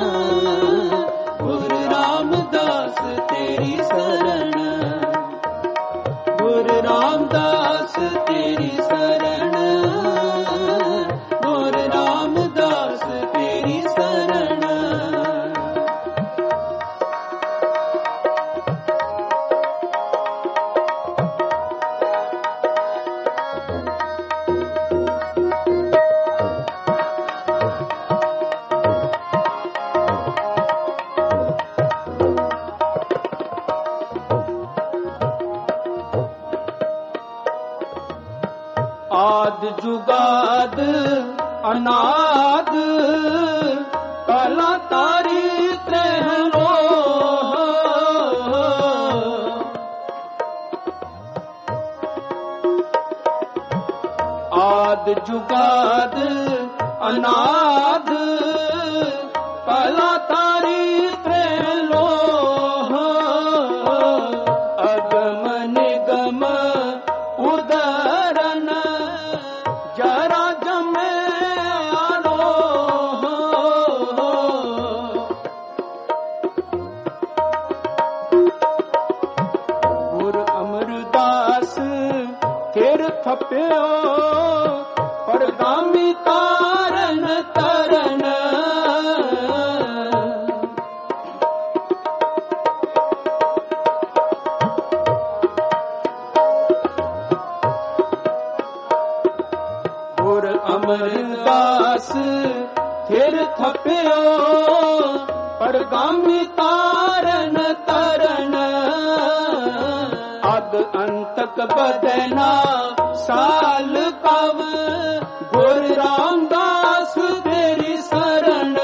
गुरु रामदास तेरी शरण, गुरु रामदास तेरी शरण, गुरु रामदास तेरी शरण। आद जुगाद अनाद, कला तारी त्रहलो। आद जुगाद अनाद, कला तारी त्रहलो। अगम निगम उदरन, जरा जमे आलो। गुरु अमरदास फिर थप्यो, परगामी तारन तरन। गुरु अमरदास फिर थप्यो, परगामी तारन तरन। अद अंतक बदना साल कव, गुरु रामदास तेरी शरण,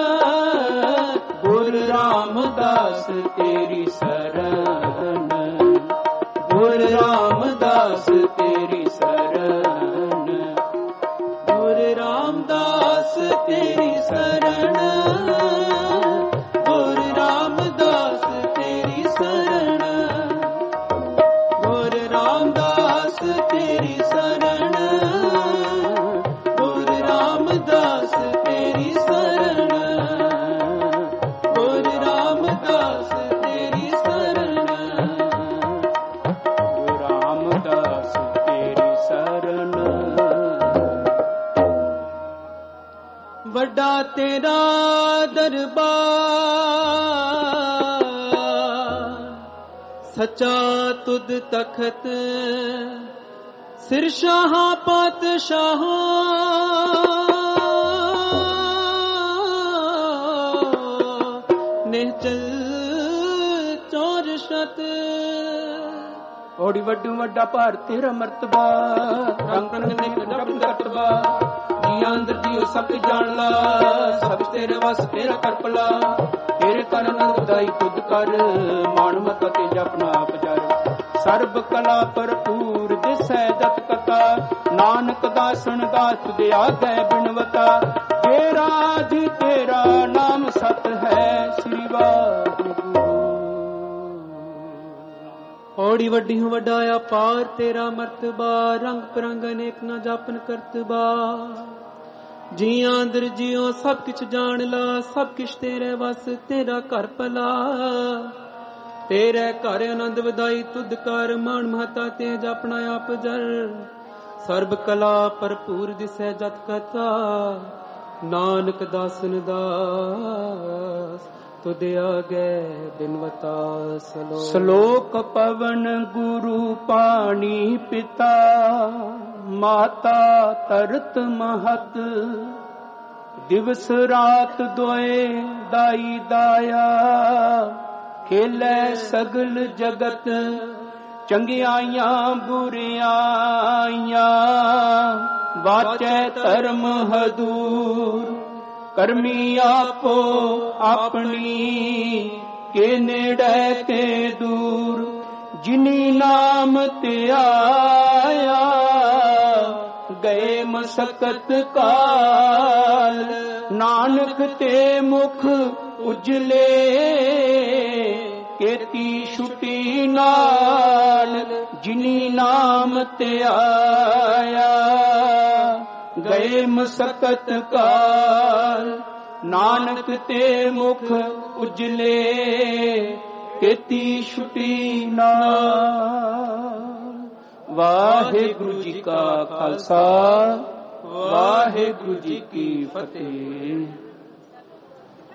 गुरु रामदास तेरी शरण, गुरु रामदास तेरी शरण, गुरु रामदास तेरी शरण, गुरु रामदास तेरी शरण, गुरु रामदास तेरी शरण, गुरु रामदास तेरी शरण, गुरु रामदास तेरी शरण, गुरु रामदास तेरी शरण। वड्डा तेरा दरबार, सच्चा तुद तखत, सिर शाह पातशाह। निहचल चौर शत, ओड़ी वड्डू वड्डा भार तेरा मर्तबा। रंग रंग ने जप करतबा, जी अंदर जियो सब जान ला। सब तेरे वस तेरा करपला, तेरे कर नंदाई खुद कर। मान मत ते जपना पचार, सर्ब कला भरपूर दिसै जत कथा। नानक दासन दास दे आगे बिनवता, तेरा जी तेरा नाम सत है। श्री वाहिगुरु। औड़ी वड्डी हूँ वड्डाया पार तेरा मर्तबा। रंग परंग अनेक न जापन करतबा, ਜੀਆਂ ਦਰ ਜਿਉ ਸਭ ਕਿਛ ਜਾਣ ਲਾ, ਸਭ ਕਿਛ ਤੇਰੇ ਵਸ ਤੇਰਾ ਘਰ ਭਲਾ। ਤੇਰੇ ਘਰ ਆਨੰਦ ਵਧਾਈ ਤੁਧ ਕਰ, ਮਾਣ ਮਹਤਾ ਤੇਜ ਆਪਣਾ ਆਪ ਜਰ। ਸਰਬ ਕਲਾ ਭਰਪੂਰ ਦਿਸੈ ਜਤ ਕਥਾ, ਨਾਨਕ ਦਾਸਨ ਦਾਸ ਤੁਧ ਆਗੇ ਬਿਨਵਤਾ। ਸ਼ਲੋਕ ਪਵਨ ਗੁਰੂ ਪਾਣੀ ਪਿਤਾ, ਮਾਤਾ ਤਰਤ ਮਹਤ। ਦਿਵਸ ਰਾਤ ਦੋਏ ਦਾਈ ਦਾਇਆ, ਖੇਲੇ ਸਗਲ ਜਗਤ ਚੰਗਿਆਈਆਂ ਬੁਰਿਆਈਆਂ। ਵਾਚੈ ਧਰਮ ਹਦੂਰ, ਕਰਮੀ ਆਪੋ ਆਪਣੀ। ਕੇ ਨੇੜੇ ਕੇ ਦੂਰ, ਜਿਨੀ ਨਾਮ ਧਿਆਇਆ। ਗਏ ਮਸਕਤ ਕਾਲ, ਨਾਨਕ ਤੇ ਮੁਖ ਉਜਲੇ। ਕੀਤੀ ਛੁਟੀ ਨਾਲ, ਜਿਨੀ ਨਾਮ ਧਿਆਇਆ। ਗਏ ਮਸਕਤ ਕਾਲ, ਨਾਨਕ ਤੇ ਮੁਖ ਉਜਲੇ। ਕੀਤੀ ਛੁਟੀ ਨਾਲ। ਵਾਹਿਗੁਰੂ ਜੀ ਕਾ ਖਾਲਸਾ, ਵਾਹਿਗੁਰੂ ਜੀ ਕੀ ਫਤਿਹ।